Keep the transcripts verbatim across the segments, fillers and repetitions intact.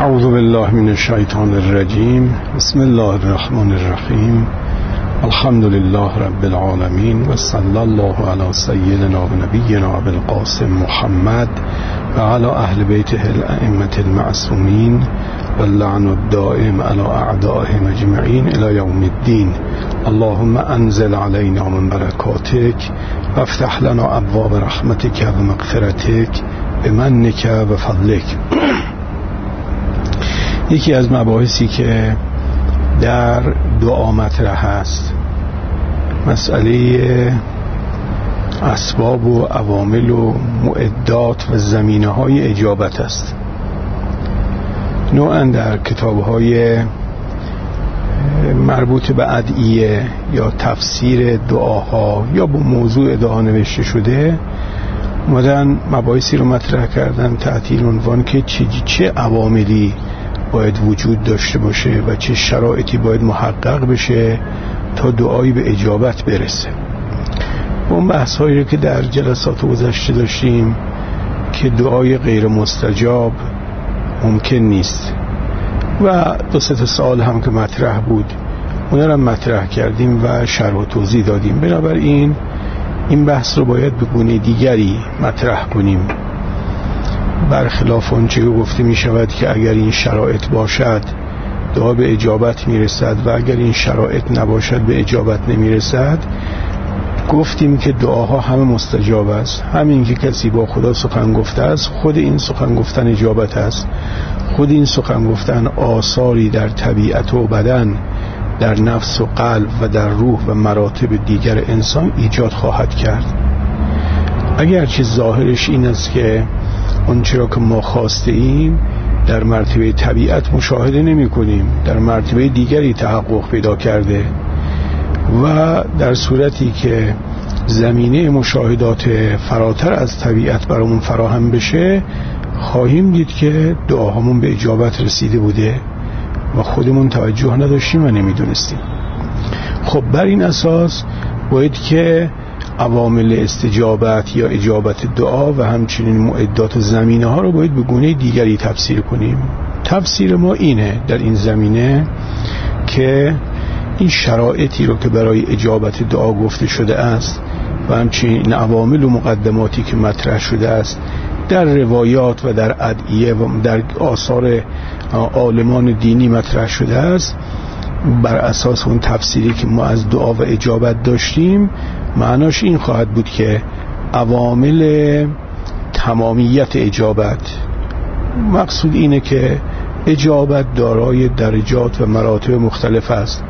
اعوذ بالله من الشیطان الرجیم. بسم الله الرحمن الرحیم. الحمد لله رب العالمین و صلی الله علی سیدنا و نبینا ابی القاسم محمد و علی اهل بیته الائمه المعصومین و اللعن الدائم علی اعدائهم اجمعین الی یوم الدین. اللهم انزل علینا من برکاتک و افتح لنا ابواب رحمتک و مغفرتک بمنک و فضلک. یکی از مباحثی که در دعا مطرح است مسئله اسباب و عوامل و معدات و زمینه های اجابت است. نوعا در کتاب های مربوط به ادعیه یا تفسیر دعاها یا با موضوع دعا نوشته شده اومدن مباحثی رو مطرح کردن تحت این عنوان که چه, چه عواملی باید وجود داشته باشه و چه شرایطی باید محقق بشه تا دعایی به اجابت برسه. اون بحث هایی رو که در جلسات گذشته داشتیم که دعای غیر مستجاب ممکن نیست و دو سه سال هم که مطرح بود اون رو مطرح کردیم و شرح و توضیح دادیم. بنابراین این بحث رو باید به گونه دیگری مطرح کنیم، برخلاف اون چه گفته می شود که اگر این شرایط باشد دعا به اجابت می رسد و اگر این شرایط نباشد به اجابت نمی رسد. گفتیم که دعاها همه مستجاب است. همین که کسی با خدا سخن گفته است خود این سخن گفتن اجابت است. خود این سخن گفتن آثاری در طبیعت و بدن، در نفس و قلب و در روح و مراتب دیگر انسان ایجاد خواهد کرد. اگرچه ظاهرش این است که اون چرا که ما خواسته ایم در مرتبه طبیعت مشاهده نمی کنیم، در مرتبه دیگری تحقق پیدا کرده و در صورتی که زمینه مشاهدات فراتر از طبیعت برامون فراهم بشه خواهیم دید که دعاهامون به اجابت رسیده بوده و خودمون توجه نداشتیم و نمیدونستیم. خب بر این اساس باید که عوامل استجابت یا اجابت دعا و همچنین معدات زمینه ها رو باید به گونه دیگری تفسیر کنیم. تفسیر ما اینه در این زمینه که این شرایطی رو که برای اجابت دعا گفته شده است و همچنین عوامل و مقدماتی که مطرح شده است در روایات و در ادعیه و در آثار عالمان دینی مطرح شده است، بر اساس اون تفسیری که ما از دعا و اجابت داشتیم معناش این خواهد بود که عوامل تمامیت اجابت، مقصود اینه که اجابت دارای درجات و مراتب مختلف است.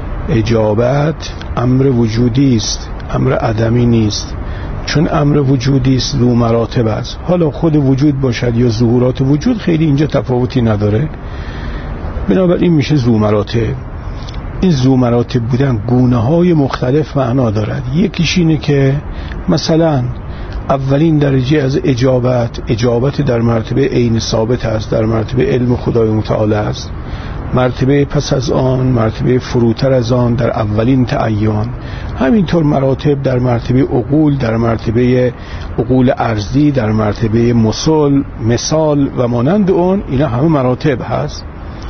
اجابت امر وجودی است، امر عدمی نیست. چون امر وجودی است ذو مراتب است. حالا خود وجود باشد یا ظهورات وجود خیلی اینجا تفاوتی نداره، بنابراین میشه ذو مراتب. این ذو مراتب بودن گونه های مختلف معنا دارد. یکیش اینه که مثلا اولین درجه از اجابت اجابت در مرتبه عین ثابت است، در مرتبه علم خدای متعال است. مرتبه پس از آن مرتبه فروتر از آن در اولین تعین. همینطور مراتب در مرتبه عقول، در مرتبه عقول ارضی، در مرتبه مثال مثال و مانند اون، اینا همه مراتب هست.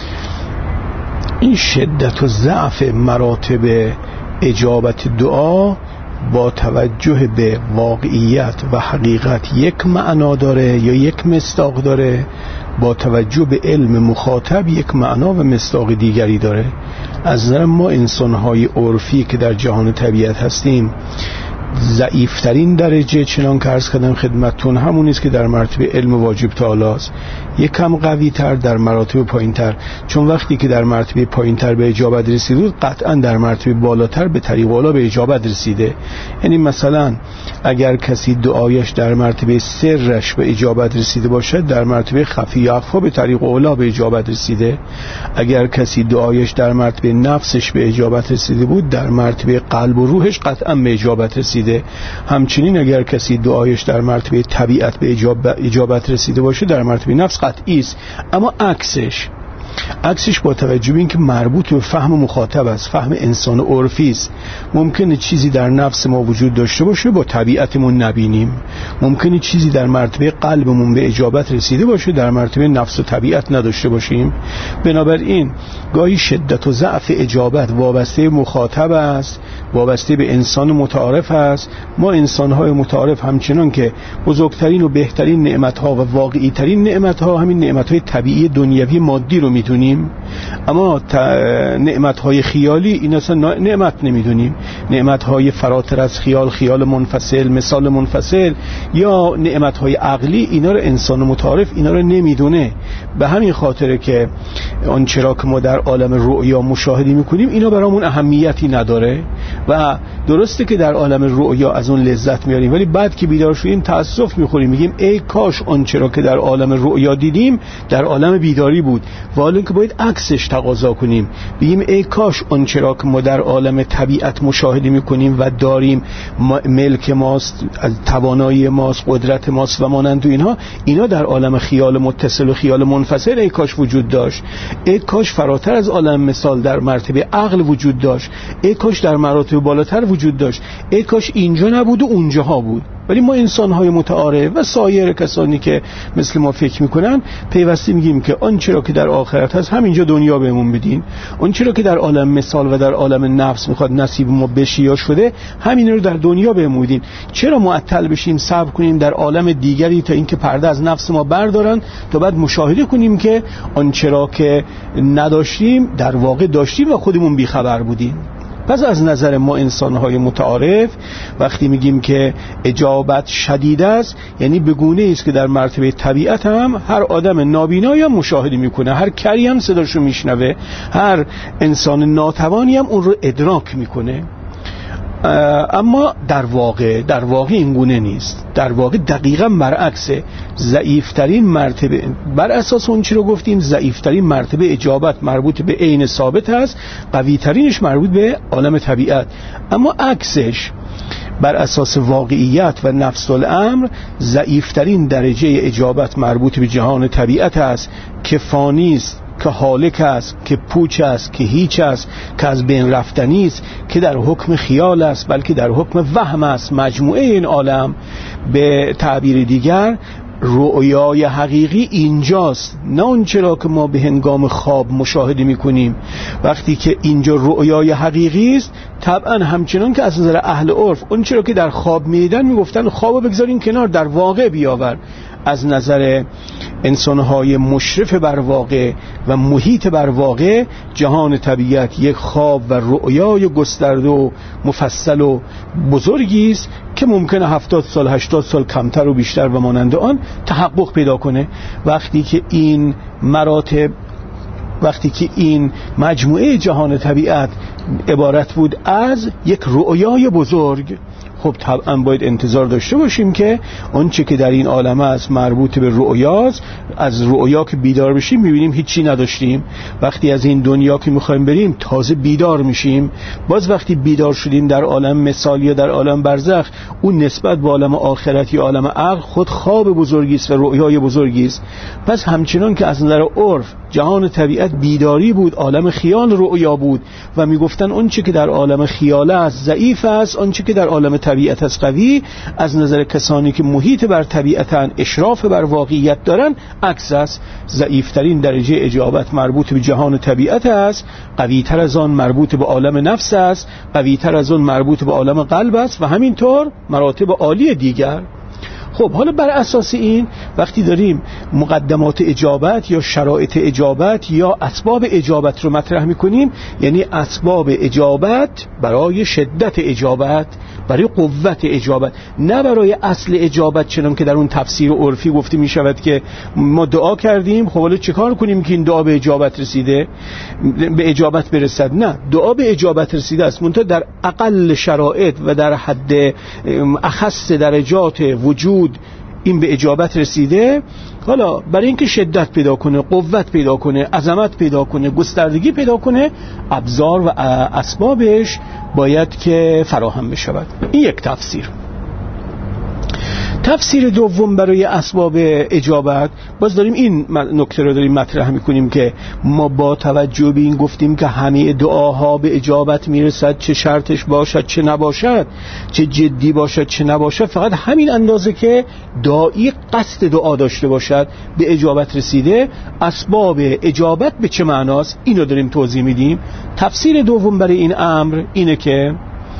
این شدت و ضعف مراتب اجابت دعا با توجه به واقعیت و حقیقت یک معنا داره یا یک مصداق داره، با توجه به علم مخاطب یک معنا و مصداق دیگری داره. از نظر ما انسان‌های عرفی که در جهان طبیعت هستیم ضعیفترین درجه چنان که عرض کردم خدمتتون همون است که در مرتبه علم واجب تعالی است، یک کم قوی تر در مراتب پایین تر. چون وقتی که در مرتبه پایین تر به اجابت رسید قطعا در مرتبه بالاتر به طریق اولا به اجابت رسیده. یعنی مثلا اگر کسی دعایش در مرتبه سرش به اجابت رسیده باشد در مرتبه خفی اخفا به طریق اولا به اجابت رسیده. اگر کسی دعایش در مرتبه نفسش به اجابت رسیده بود در مرتبه قلب و روحش قطعا به اجابت رسیده. همچنین اگر کسی دعایش در مرتبه طبیعت به اجابت رسیده باشه در مرتبه نفس قطعی است. اما عکسش عکسش با توجه به اینکه مربوط به فهم مخاطب است، فهم انسان عرفی است. ممکنه چیزی در نفس ما وجود داشته باشه با طبیعتمون نبینیم، ممکنه چیزی در مرتبه قلبمون به اجابت رسیده باشه در مرتبه نفس و طبیعت نداشته باشیم. بنابراین گاهی شدت و ضعف اجابت وابسته مخاطب است، وابسته به انسان متعارف است. ما انسان‌های متعارف همچنان که بزرگترین و بهترین نعمت‌ها و واقعی‌ترین نعمت‌ها همین نعمت‌های طبیعی دنیوی مادی رو می‌دونیم، اما نعمت‌های خیالی این اصلا نعمت نمی‌دونیم. نعمت‌های فراتر از خیال، خیال منفصل، مثال منفصل، یا نعمت‌های عقلی، اینا رو انسان متعارف اینا رو نمی‌دونه. به همین خاطره که آن چرا که ما در عالم رؤیا مشاهده می‌کنیم اینا برامون اهمیتی نداره و درسته که در عالم رؤیا از اون لذت میاریم، ولی بعد که بیدار شدیم تأسف میخوریم، میگیم ای کاش آن چرا که در عالم رؤیا دیدیم در عالم بیداری بود. والا که باید عکسش تقاضا کنیم، بگیم ای کاش آن چرا که ما در عالم طبیعت مشاهده میکنیم و داریم، ملک ماست، توانایی ماست، قدرت ماست و مانند اینها، اینا در عالم خیال متصل و خیال منفصل ای کاش وجود داشت. ای کاش فراتر از عالم مثال در مرتبه عقل وجود داشت، ای کاش در مراتب بالاتر وجود داشت، ای کاش اینجا نبود و اونجاها بود. ولی ما انسان‌های متعارف و سایر کسانی که مثل ما فکر میکنن پیوسته میگیم که آنچه را که در آخرت هست همینجا دنیا بهمون بدین، آنچه را که در عالم مثال و در عالم نفس میخواد نصیب ما بشه یا شده همین رو در دنیا بهمون بدین. چرا معطل بشیم صبر کنیم در عالم دیگری تا اینکه پرده از نفس ما بردارن تا بعد مشاهده کنیم که آنچه را که نداشتیم در واقع داشتیم و خودمون بیخبر بودیم. پس از نظر ما انسان‌های متعارف وقتی میگیم که اجابت شدید است، یعنی به گونه‌ای است که در مرتبه طبیعت هم هر آدم نابینایی هم مشاهده میکنه، هر کری هم صداشو میشنوه، هر انسان ناتوانی هم اون رو ادراک میکنه. اما در واقع در واقع این گونه نیست. در واقع دقیقاً برعکسه. ضعیفترین مرتبه، بر اساس اون چی رو گفتیم، ضعیفترین مرتبه اجابت مربوط به عین ثابت است، قویترینش مربوط به عالم طبیعت. اما عکسش بر اساس واقعیت و نفس الامر ضعیفترین درجه اجابت مربوط به جهان طبیعت است که فانی است، که هالک است، که پوچ است، که هیچ است، که از بین رفتنی است، که در حکم خیال است بلکه در حکم وهم است. مجموعه این عالم، به تعبیر دیگر رؤیای حقیقی اینجاست، نه اون چرا که ما به هنگام خواب مشاهده میکنیم. وقتی که اینجا رؤیای حقیقی است، طبعا همچنان که از نظر اهل عرف اون چرا که در خواب میدیدن میگفتن خوابو بگذارین کنار، در واقع بیاور. از نظر انسانهای مشرف بر واقع و محیط بر واقع، جهان طبیعت یک خواب و رؤیای گسترده و مفصل و بزرگی است که ممکنه هفتاد سال هشتاد سال کمتر و بیشتر و مانند آن تحقق پیدا کنه. وقتی که این مراتب وقتی که این مجموعه جهان طبیعت عبارت بود از یک رؤیای بزرگ، خب طبعا باید انتظار داشته باشیم که آنچه که در این عالم است مربوط به رؤیاست. از رؤیا که بیدار بشیم میبینیم هیچی نداشتیم، وقتی از این دنیا که میخوایم بریم تازه بیدار میشیم. باز وقتی بیدار شدیم در عالم مثال یا در عالم برزخ، اون نسبت به عالم آخرت یا عالم عقل خود خواب بزرگی است و رؤیای بزرگی است. پس همچنان که از نظر عرف جهان طبیعت بیداری بود، عالم خیال رؤیا بود و میگفتن آنچه که در عالم خیال است ضعیف است، آنچه که در عالم طبیعت است قوی. از نظر کسانی که محیط بر طبیعتن، اشراف بر واقعیت دارن، عکس است. ضعیفترین درجه اجابت مربوط به جهان طبیعت است، قویتر از آن مربوط به عالم نفس است، قویتر از آن مربوط به عالم قلب است و همینطور مراتب عالی دیگر. خب حالا بر اساس این وقتی داریم مقدمات اجابت یا شرایط اجابت یا اسباب اجابت رو مطرح میکنیم، یعنی اسباب اجابت برای شدت اجابت، برای قوت اجابت، نه برای اصل اجابت چنان که در اون تفسیر عرفی گفته می شود که ما دعا کردیم خب حالا چیکار کنیم که این دعا به اجابت رسیده، به اجابت برسد. نه، دعا به اجابت رسیده است، منتها در اقل شرایط و در حد اخص درجات وجود این به اجابت رسیده. حالا برای اینکه شدت پیدا کنه، قوت پیدا کنه، عظمت پیدا کنه، گستردگی پیدا کنه، ابزار و اسبابش باید که فراهم بشود. این یک تفسیر. تفسیر دوم برای اسباب اجابت، باز داریم این نکته رو داریم مطرح میکنیم که ما با توجه به این گفتیم که همه دعاها به اجابت میرسد، چه شرطش باشد چه نباشد، چه جدی باشد چه نباشد، فقط همین اندازه که داعی قصد دعا داشته باشد به اجابت رسیده. اسباب اجابت به چه معناست اینو داریم توضیح میدیم. تفسیر دوم برای این امر اینه که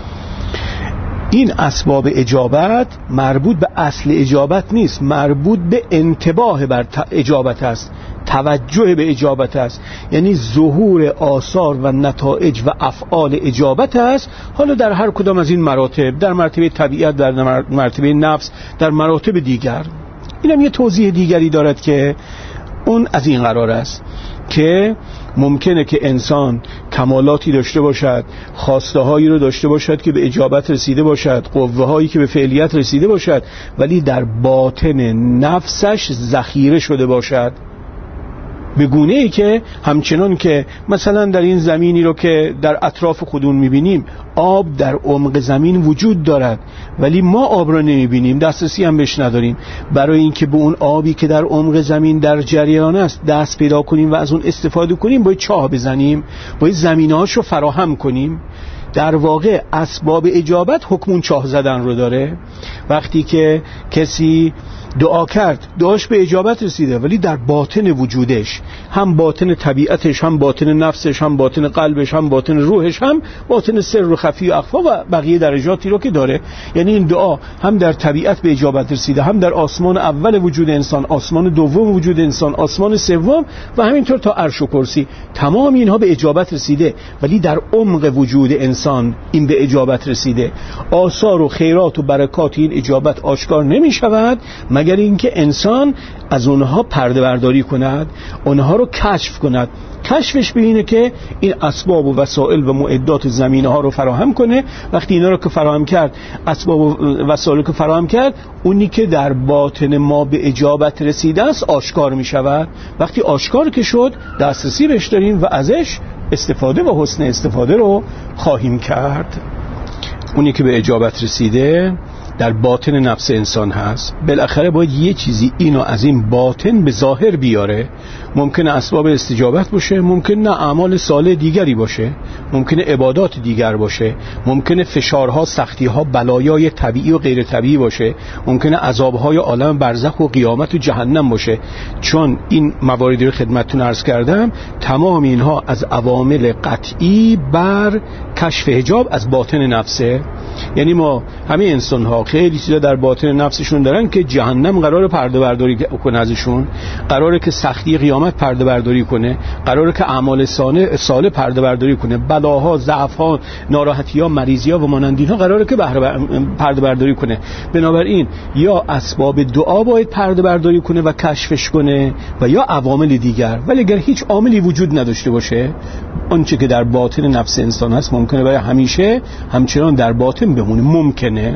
این اسباب اجابت مربوط به اصل اجابت نیست، مربوط به انتباه بر اجابت است، توجه به اجابت است، یعنی ظهور آثار و نتایج و افعال اجابت است. حالا در هر کدام از این مراتب، در مرتبه طبیعت، در مرتبه نفس، در مراتب دیگر. اینم یه توضیح دیگری دارد که اون از این قرار است که ممکنه که انسان کمالاتی داشته باشد، خواسته هایی رو داشته باشد که به اجابت رسیده باشد، قوه هایی که به فعلیت رسیده باشد، ولی در باطن نفسش ذخیره شده باشد، به گونه ای که همچنان که مثلا در این زمینی رو که در اطراف خودمون میبینیم، آب در عمق زمین وجود دارد ولی ما آب را نمیبینیم، دسترسی هم بهش نداریم. برای اینکه به اون آبی که در عمق زمین در جریان است دست پیدا کنیم و از اون استفاده کنیم، باید چاه بزنیم، باید زمینه‌هاش رو فراهم کنیم. در واقع اسباب اجابت حکمون چاه زدن رو داره. وقتی که کسی دعا کرد، دعاش به اجابت رسیده، ولی در باطن وجودش، هم باطن طبیعتش، هم باطن نفسش، هم باطن قلبش، هم باطن روحش، هم باطن سر و خفی و اخفا و بقیه درجاتی رو که داره، یعنی این دعا هم در طبیعت به اجابت رسیده، هم در آسمان اول وجود انسان، آسمان دوم وجود انسان، آسمان سوم و همینطور تا عرش و کرسی، تمام اینها به اجابت رسیده، ولی در عمق وجود انسان این به اجابت رسیده. آثار و خیرات و برکات این اجابت آشکار نمی شود مگر اینکه انسان از اونها پرده برداری کند، اونها رو کشف کند. کشفش به اینه که این اسباب و وسایل و معدات زمینه ها رو فراهم کنه. وقتی اینا رو که فراهم کرد، اسباب و وسایل رو که فراهم کرد، اونی که در باطن ما به اجابت رسیده است آشکار می شود. وقتی آشکار که شد، دسترسی بهش داریم و ازش استفاده و حسن استفاده رو خواهیم کرد. اونی که به اجابت رسیده در باطن نفس انسان هست. بالاخره باید یه چیزی اینو از این باطن به ظاهر بیاره. ممکنه اسباب استجابت باشه، ممکنه اعمال صالح دیگری باشه، ممکنه عبادات دیگر باشه، ممکنه فشارها، سختیها، بلایای طبیعی و غیر طبیعی باشه، ممکنه عذابهای عالم برزخ و قیامت و جهنم باشه. چون این مواردی رو خدمتتون عرض کردم، تمام اینها از عوامل قطعی بر کشف حجاب از باطن نفسه. یعنی ما همه انسان ها خیلی چیزا در باطن نفسشون دارن که جهنم قراره پرده برداری کنه ازشون، قراره که سختی قیامت پرده برداری کنه، قراره که اعمال صالح صالح پرده برداری کنه، بلاها، ضعف‌ها، ناراحتی‌ها، مریضی‌ها و مانند اینها قراره که پرده برداری کنه. بنابراین یا اسباب دعا باید پرده برداری کنه و کشفش کنه و یا عوامل دیگر. ولی اگر هیچ عاملی وجود نداشته باشه، آنچه که در باطن نفس انسان هست ممکنه برای همیشه همچنان در باطن بمونه. ممکنه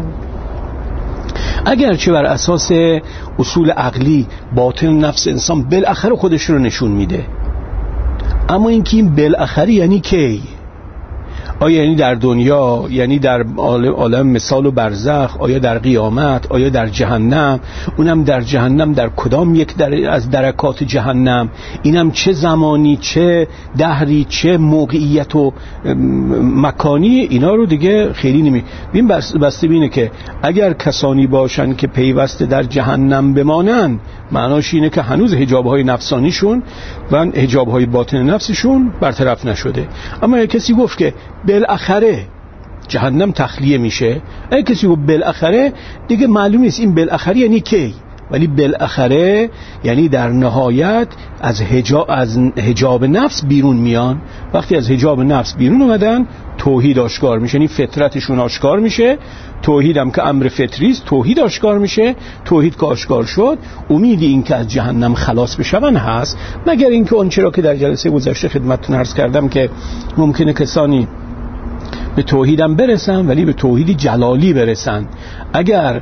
اگرچه بر اساس اصول عقلی باطن نفس انسان بالاخره خودش رو نشون میده، اما اینکه این بالاخره یعنی کی؟ آیا یعنی در دنیا، یعنی در عالم مثال و برزخ، آیا در قیامت، آیا در جهنم؟ اونم در جهنم در کدام یک در از درکات جهنم؟ اینم چه زمانی، چه دهری، چه موقعیت و مکانی؟ اینا رو دیگه خیلی نمی بین. بسته بینه که اگر کسانی باشن که پیوسته در جهنم بمانن، معناش اینه که هنوز حجابهای نفسانیشون و حجابهای باطن نفسشون برطرف نشده. اما اگه کسی گفت که بالاخره جهنم تخلیه میشه، اگه کسی گفت بالاخره، دیگه معلوم نیست این بالاخره یعنی کی. ولی بالاخره یعنی در نهایت از حجاب از حجاب نفس بیرون میان. وقتی از حجاب نفس بیرون اومدن، توحید آشکار میشه، یعنی فطرتشون آشکار میشه. توحید هم که امر فطری است، توحید آشکار میشه. توحید که آشکار شد، امیدی این که از جهنم خلاص بشون هست، مگر اینکه اون چرا که در جلسه گذشته خدمتتون عرض کردم که ممکنه کسانی به توحیدم برسن ولی به توحیدی جلالی برسن. اگر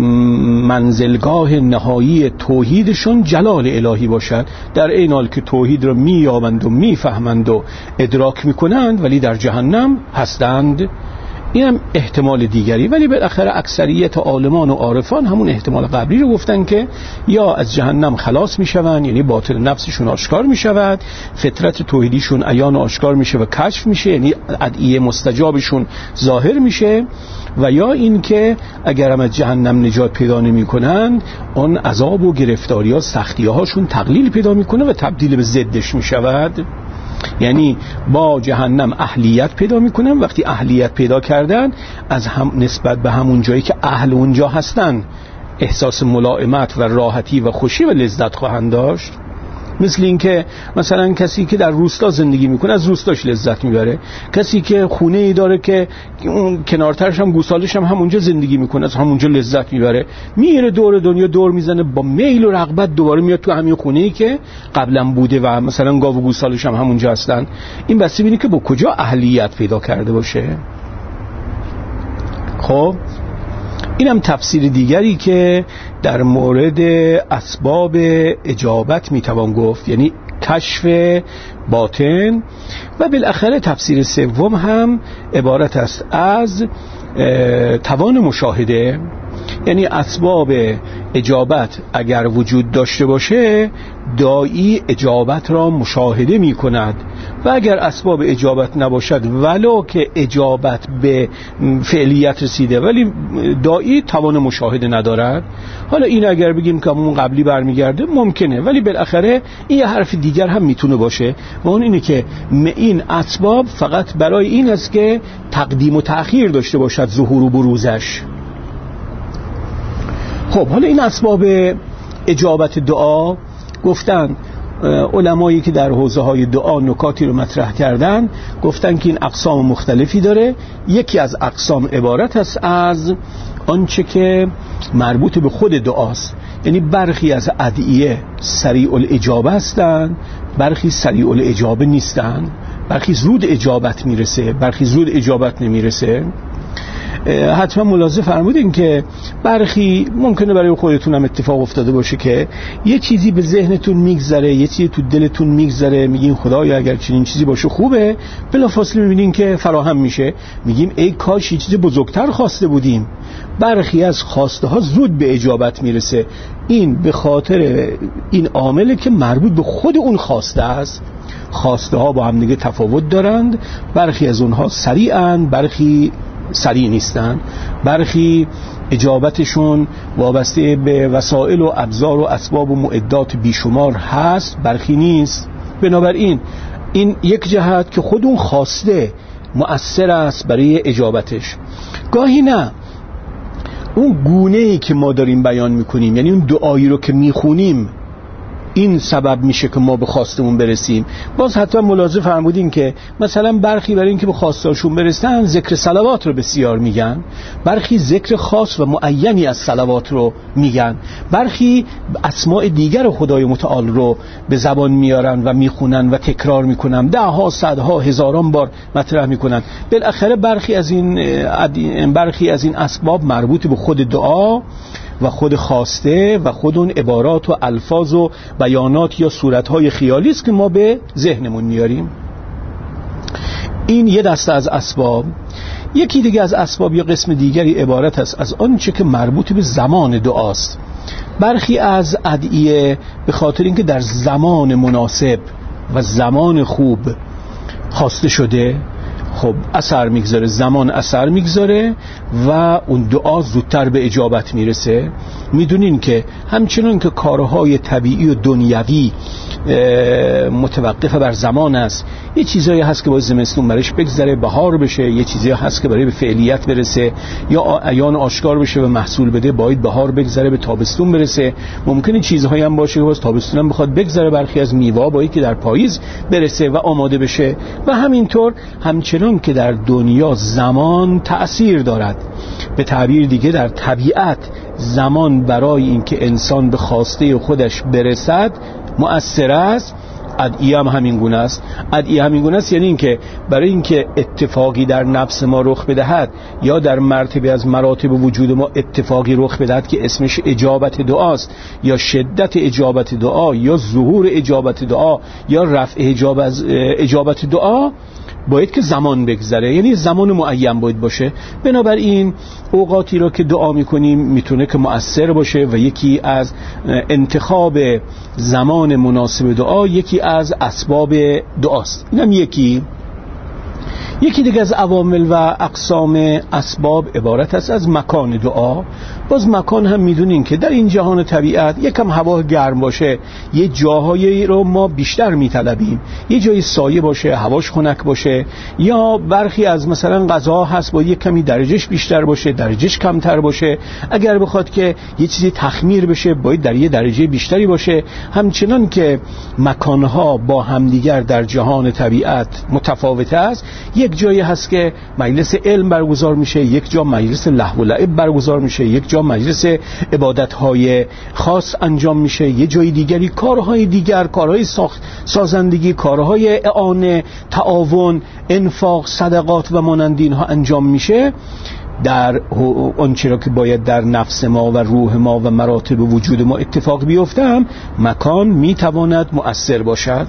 منزلگاه نهایی توحیدشون جلال الهی باشد، در این حال که توحید را مییابند و میفهمند و ادراک میکنند ولی در جهنم هستند. این هم احتمال دیگری، ولی بالاخره اکثریت عالمان و عارفان همون احتمال قبلی رو گفتن که یا از جهنم خلاص میشون، یعنی باطل نفسشون آشکار میشود، فطرت توحیدیشون عیان و آشکار میشه و کشف میشه، یعنی ادعیه مستجابشون ظاهر میشه، و یا این که اگر هم از جهنم نجات پیدا نمی کنند اون عذاب و گرفتاری ها سختی هاشون تقلیل پیدا میکنه و تبدیل به ضدش میشود. یعنی با جهنم اهلیت پیدا میکنن، وقتی اهلیت پیدا کردن از هم نسبت به همون جایی که اهل اونجا هستن احساس ملائمت و راحتی و خوشی و لذت خواهند داشت. مثل این که مثلا کسی که در روستا زندگی میکنه از روستاش لذت میبره، کسی که خونه ای داره که اون کنارترش هم گوسالش هم همونجا زندگی میکنه از همونجا لذت میبره، میره دور دنیا دور میزنه با میل و رغبت دوباره میاد تو همین خونه ای که قبلا بوده و مثلا گاو و گوسالش هم همونجا هستن. این بسته بینه که با کجا اهلیت پیدا کرده باشه. خب اینم تفسیر دیگری که در مورد اسباب اجابت میتوان گفت، یعنی کشف باطن. و بالاخره تفسیر سوم هم عبارت است از توان مشاهده، یعنی اسباب اجابت اگر وجود داشته باشه داعی اجابت را مشاهده می کند، و اگر اسباب اجابت نباشد ولو که اجابت به فعلیت رسیده ولی داعی توان مشاهده ندارد. حالا این اگر بگیم که همون قبلی برمیگرده ممکنه، ولی بالاخره این یه حرف دیگر هم میتونه باشه و اون اینه که این اسباب فقط برای این است که تقدیم و تأخیر داشته باشد ظهور و بروزش. خب حالا این اسباب اجابت دعا گفتن علمایی که در حوزه های دعا نکاتی رو مطرح کردن، گفتن که این اقسام مختلفی داره. یکی از اقسام عبارت است از آنچه که مربوط به خود دعاست، یعنی برخی از ادعیه سریع الاجابه هستن، برخی سریع الاجابه نیستن، برخی زود اجابت میرسه، برخی زود اجابت نمیرسه. حتما ملاحظه فرمودین که برخی ممکنه برای خودتون هم اتفاق افتاده باشه که یه چیزی به ذهنتون میگذره، یه چیزی تو دلتون میگذره، میگین خدایا اگر چنین چیزی باشه خوبه، بلافاصله میبینین که فراهم میشه، میگیم ای کاش یه چیز بزرگتر خواسته بودیم. برخی از خواسته ها زود به اجابت میرسه، این به خاطر این عامله که مربوط به خود اون خواسته است. خواسته ها با هم دیگه تفاوت دارند، برخی از اونها سریعن، برخی سریع نیستن، برخی اجابتشون وابسته به وسایل و ابزار و اسباب و معدات بیشمار هست، برخی نیست. بنابراین این یک جهت که خود اون خواسته مؤثر است برای اجابتش. گاهی نه، اون گونه‌ای که ما داریم بیان میکنیم، یعنی اون دعایی رو که میخونیم، این سبب میشه که ما به خواستمون برسیم. باز حتی ملاحظه فرمودین که مثلا برخی برای اینکه به خواستاشون برسن ذکر صلوات رو بسیار میگن، برخی ذکر خاص و معینی از صلوات رو میگن، برخی اسماء دیگر خدای متعال رو به زبان میارن و میخونن و تکرار میکنن، ده ها صدها هزاران بار مطرح میکنن. بالاخره برخی از این برخی از این اسباب مربوط به خود دعا و خود خواسته و خود اون عبارات و الفاظ و بیانات یا صورتهای خیالی است که ما به ذهنمون میاریم. این یه دسته از اسباب. یکی دیگه از اسباب یا قسم دیگری عبارت است از آنچه که مربوط به زمان دعاست. برخی از ادعیه به خاطر اینکه در زمان مناسب و زمان خوب خواسته شده، خب اثر میگذاره، زمان اثر میگذاره و اون دعا زودتر به اجابت میرسه. میدونین که همچنان که کارهای طبیعی و دنیوی متوقف بر زمان است، یه چیزایی هست که باید زمستون برش بگذره بهار بشه، یه چیزایی هست که برای به فعلیت برسه یا عیان آشکار بشه و محصول بده باید بهار بگذره به تابستون برسه. ممکنه چیزهایی هم باشه که باز تابستون هم بخواد بگذره، برخی از میوه باید که در پاییز برسه و آماده بشه. و همینطور همچنان که در دنیا زمان تأثیر دارد، به تعبیر دیگه در طبیعت زمان برای اینکه انسان به خواسته خودش برسد مؤثر است، ادعیه هم همین گونه است. ادعیه همین گونه است، یعنی اینکه برای اینکه اتفاقی در نفس ما رخ بدهد یا در مرتبه از مراتب وجود ما اتفاقی رخ بدهد که اسمش اجابت دعاست یا شدت اجابت دعا یا ظهور اجابت دعا یا رفع اجابت اجابت دعا، باید که زمان بگذره، یعنی زمان معین باید باشه. بنابراین اوقاتی را که دعا میکنیم میتونه که مؤثر باشه و یکی از انتخاب زمان مناسب دعا یکی از اسباب دعاست. اینم یکی یکی دیگه از عوامل و اقسام اسباب عبارت است از مکان دعا. باز مکان هم میدونین که در این جهان طبیعت یکم هوا گرم باشه یه جاهایی رو ما بیشتر میطلبیم، یه جای سایه باشه، هواش خنک باشه، یا برخی از مثلا غذا هست با یه کمی درجهش بیشتر باشه، درجهش کمتر باشه. اگر بخواد که یه چیزی تخمیر بشه باید در یه درجه بیشتری باشه. همچنان که مکانها با همدیگر در جهان طبیعت متفاوته است، یک جایی هست که مجلس علم برگزار میشه، یک جا مجلس لهو و لعب برگزار میشه، یک جا مجلس عبادت‌های خاص انجام میشه، یه جای دیگری کارهای دیگر، کارهای ساخت سازندگی، کارهای اعانه، تعاون، انفاق، صدقات و مانند اینها انجام میشه. در آنچه را که باید در نفس ما و روح ما و مراتب وجود ما اتفاق بیفته هم مکان میتواند مؤثر باشد.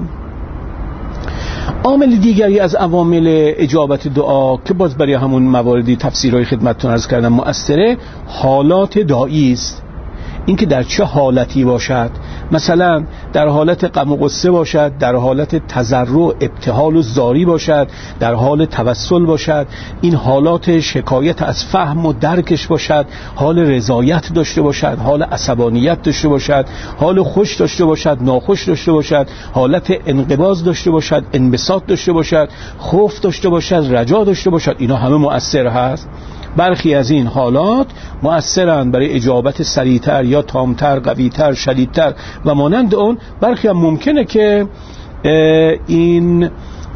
عامل دیگری از عوامل اجابت دعا که باز برای همون مواردی تفسیرهای خدمتتون عرض کردم مؤثره، حالات دعایی است. این که در چه حالتی باشد، مثلا در حالت غم و غصه باشد، در حالت تضرع، ابتهال و زاری باشد، در حال توسل باشد، این حالات شکایت از فهم و درکش باشد، حال رضایت داشته باشد، حال عصبانیت داشته باشد، حال خوش داشته باشد، ناخوش داشته باشد، حالت انقباض داشته باشد، انبساط داشته باشد، خوف داشته باشد، رجا داشته باشد. اینا همه مؤثر هست. برخی از این حالات مؤثرند برای اجابت سریعتر یا تامتر، قویتر، شدیدتر و مانند اون. برخی هم ممکنه که این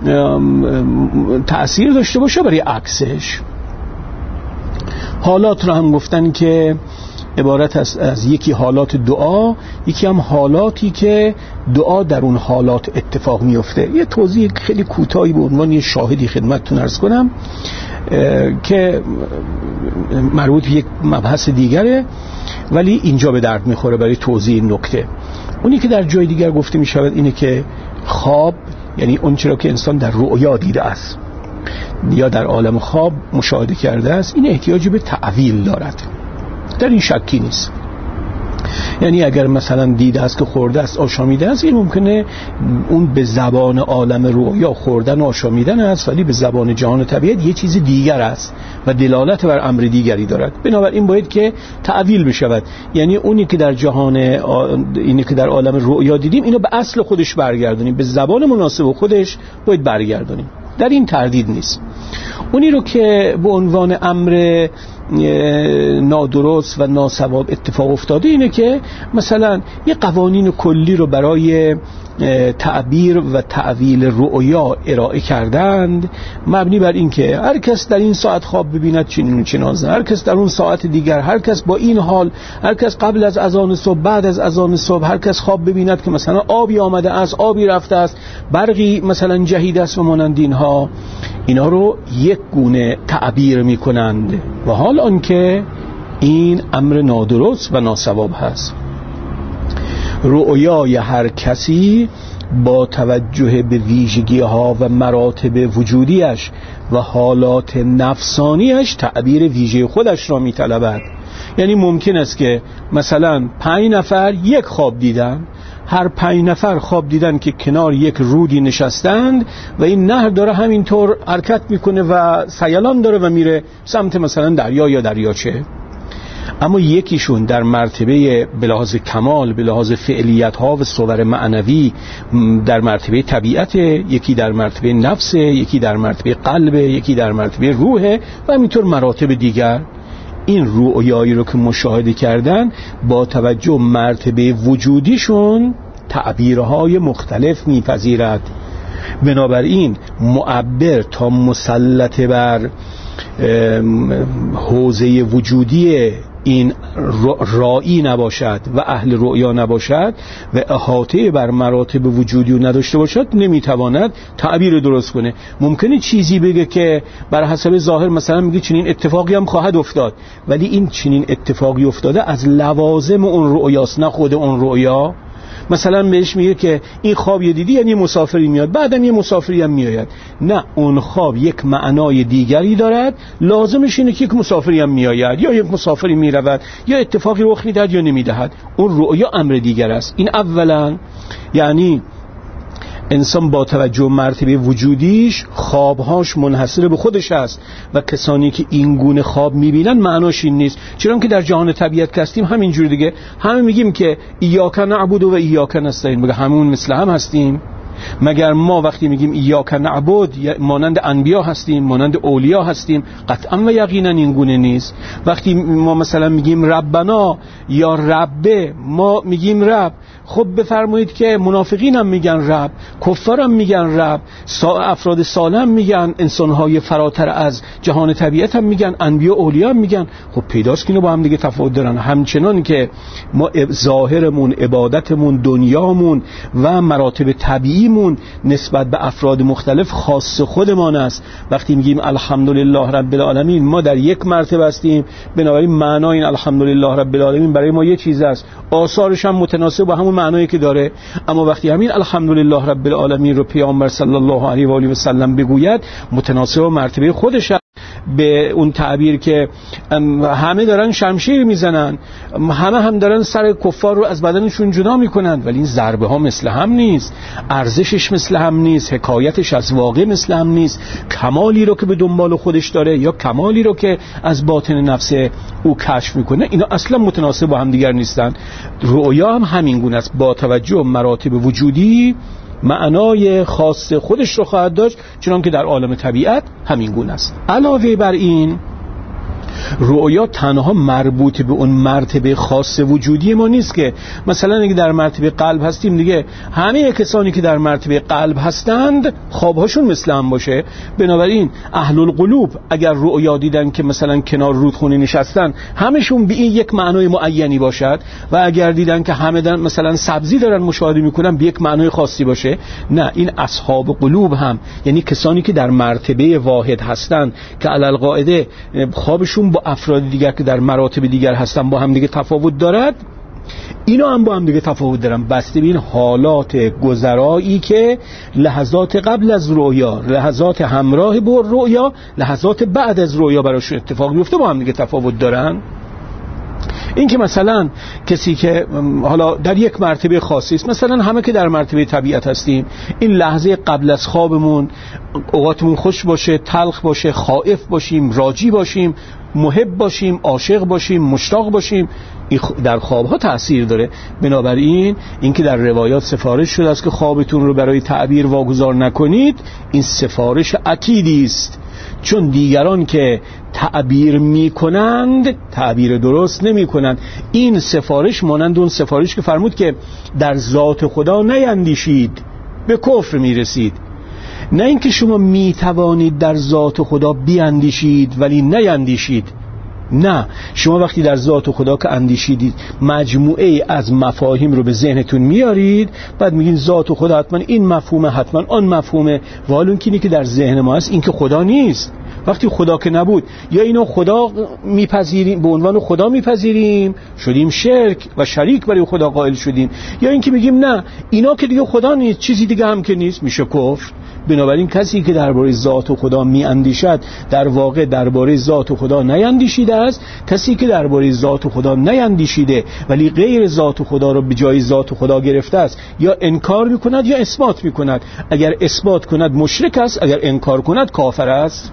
تأثیر داشته باشه برای عکسش. حالات رو هم گفتن که عبارت از, از یکی حالات دعا، یکی هم حالاتی که دعا در اون حالات اتفاق میفته. یه توضیح خیلی کوتاهی به عنوان یه شاهدی خدمتتون عرض کنم که مربوط به یک مبحث دیگره ولی اینجا به درد میخوره برای توضیح این نکته. اونی که در جای دیگر گفته میشود اینه که خواب، یعنی اون چرا که انسان در رؤیا دیده است یا در عالم خواب مشاهده کرده است، این احتیاج به تعویل دارد، در این شکی نیست. یعنی اگر مثلا دیده است که خورده است، آشامیده است، این ممکنه اون به زبان عالم رؤیا خوردن و آشامیدن است، ولی به زبان جهان طبیعت یه چیز دیگر است و دلالت بر امر دیگری دارد. بنابراین باید که تعویل بشود، یعنی اونی که در جهان آ... اینی که در عالم رؤیا دیدیم اینو به اصل خودش برگردونیم، به زبان مناسب خودش باید برگردونیم، در این تردید نیست. اونی رو که به عنوان امر نادرست و ناصواب اتفاق افتاده اینه که مثلا یه قوانین کلی رو برای تعبیر و تعویل رؤیا ارائه کردند، مبنی بر این که هر کس در این ساعت خواب ببیند چنین و چنان، هر کس در اون ساعت دیگر، هر کس با این حال، هر کس قبل از اذان صبح، بعد از اذان صبح، هر کس خواب ببیند که مثلا آبی آمده است، آبی رفته است، برقی مثلا جهیده است و مانند اینها. اینا رو یک گونه تعبیر می کنند و حال آنکه این امر نادرست و ناصواب هست. رؤیای هر کسی با توجه به ویژگی ها و مراتب وجودیش و حالات نفسانیش تعبیر ویژه خودش را می طلبد. یعنی ممکن است که مثلا پنج نفر یک خواب دیدن، هر پنج نفر خواب دیدن که کنار یک رودی نشستند و این نهر داره همینطور حرکت میکنه و سیلان داره و میره سمت مثلا دریا یا دریاچه، اما یکیشون در مرتبه بلحاظ کمال، بلحاظ فعلیت ها و صور معنوی در مرتبه طبیعت، یکی در مرتبه نفس، یکی در مرتبه قلب، یکی در مرتبه روح و همینطور مراتب دیگر. این رؤیایی رو که مشاهده کردن با توجه مرتبه وجودیشون تعبیرهای مختلف میپذیرد. بنابراین معبر تا مسلط بر حوزه وجودی این رائی نباشد و اهل رؤیا نباشد و احاطه بر مراتب وجودی رو نداشته باشد، نمیتواند تعبیر درست کنه. ممکنه چیزی بگه که بر حسب ظاهر مثلا میگه چنین اتفاقی هم خواهد افتاد، ولی این چنین اتفاقی افتاده از لوازم اون رؤیاست، نه خود اون رؤیا. مثلا بهش میگه که این خواب یه دیدی یعنی مسافری میاد، بعدم یه مسافری هم میآید. نه، اون خواب یک معنای دیگری دارد، لازمش اینه که یک مسافری هم میآید یا یک مسافری میرود یا اتفاقی رخ میدهد یا نمیدهد. اون رؤیا امر دیگر است. این اولا یعنی انسان با توجه مرتبه وجودیش خوابهاش منحصر به خودش است و کسانی که این گونه خواب میبینن معناش این نیست، چرا که در جهان طبیعت که هستیم همینجور دیگه، همه میگیم که ایاک نعبد و ایاک نستعین، میگه همون مثل هم هستیم. مگر ما وقتی میگیم ایاک نعبد مانند انبیا هستیم، مانند اولیا هستیم؟ قطعا و یقینا این گونه نیست. وقتی ما مثلا میگیم ربنا یا ربه، ما میگیم رب، خب بفرمایید که منافقین هم میگن رب، کفار هم میگن رب، افراد صالح هم میگن، انسانهای فراتر از جهان طبیعت هم میگن، انبیا اولیا هم میگن. خب پیداست که اینو با هم دیگه تفاوت دارن. همچنان که ما ظاهرمون، عبادتمون، دنیامون و مراتب طبیعیمون نسبت به افراد مختلف خاص خودمان است. وقتی میگیم الحمدلله رب العالمین، ما در یک مرتبه هستیم، بنابراین معنای این الحمدلله رب العالمین برای ما یک چیز است، آثارش هم متناسب با همون معنایی که داره. اما وقتی همین الحمدلله رب العالمین رو پیامبر صلی الله علیه و آله و سلم بگوید، متناسب با مرتبه خودش، به اون تعبیر که همه دارن شمشیر میزنن، همه هم دارن سر کفار رو از بدنشون جدا میکنن، ولی این ضربه ها مثل هم نیست، ارزشش مثل هم نیست، حکایتش از واقع مثل هم نیست، کمالی رو که به دنبال خودش داره یا کمالی رو که از باطن نفس او کشف میکنه، اینا اصلا متناسب با هم دیگر نیستن. رؤیا هم همین گونه است، با توجه مراتب وجودی معنای خاص خودش رو خواهد داشت، چون که در عالم طبیعت همین گونه است. علاوه بر این، رؤیا تنها مربوط به اون مرتبه خاص وجودی ما نیست که مثلا اگه در مرتبه قلب هستیم دیگه همه کسانی که در مرتبه قلب هستند خوابهاشون مثل هم باشه. بنابراین اهل القلوب اگر رؤیا دیدن که مثلا کنار رودخونه نشستن، همشون به این یک معنای معینی باشد، و اگر دیدن که همه دارن مثلا سبزی دارن مشاهده میکنن، به یک معنای خاصی باشه. نه، این اصحاب قلوب هم، یعنی کسانی که در مرتبه واحد هستن که علی القاعده خوابشون با افراد دیگر که در مراتب دیگر هستن با هم دیگه تفاوت دارد، اینا هم با هم دیگه تفاوت دارن، بسته به این حالات گذرایی که لحظات قبل از رؤیا، لحظات همراه با رؤیا، لحظات بعد از رؤیا براشون اتفاق میفته، با هم دیگه تفاوت دارن. این که مثلا کسی که حالا در یک مرتبه خاصی است، مثلا همه که در مرتبه طبیعت هستیم، این لحظه قبل از خوابمون اوقاتمون خوش باشه، تلخ باشه، خائف باشیم، راجی باشیم، محب باشیم، عاشق باشیم، مشتاق باشیم، این در خوابها تأثیر داره. بنابراین این که در روایات سفارش شده است که خوابتون رو برای تعبیر واگذار نکنید، این سفارش اکیدی است، چون دیگران که تعبیر می کنند تعبیر درست نمی کنند. این سفارش مانند اون سفارش که فرمود که در ذات خدا نیندیشید، به کفر می رسید. نه اینکه شما می توانید در ذات خدا بیاندیشید ولی نیندیشید. نه، شما وقتی در ذات خدا که اندیشیدید، مجموعه از مفاهیم رو به ذهنتون میارید، بعد میگین ذات خدا حتما این مفهومه، حتما آن مفهومه، و حالا اون که در ذهن ما هست این که خدا نیست. وقتی خدا که نبود، یا اینو خدا میپذیریم، به عنوان خدا میپذیریم، شدیم شرک و شریک برای خدا قائل شدیم، یا اینکه میگیم نه اینا که دیگه خدا نیست، چیزی دیگه هم که نیست، میشه کفر. بنابراین کسی که درباره ذات خدا می اندیشد، در واقع درباره ذات خدا نیندیشیده است. کسی که درباره ذات خدا نیندیشیده ولی غیر ذات خدا رو به جای ذات خدا گرفته است، یا انکار میکند یا اثبات میکند. اگر اثبات کند مشرک است، اگر انکار کند کافر است.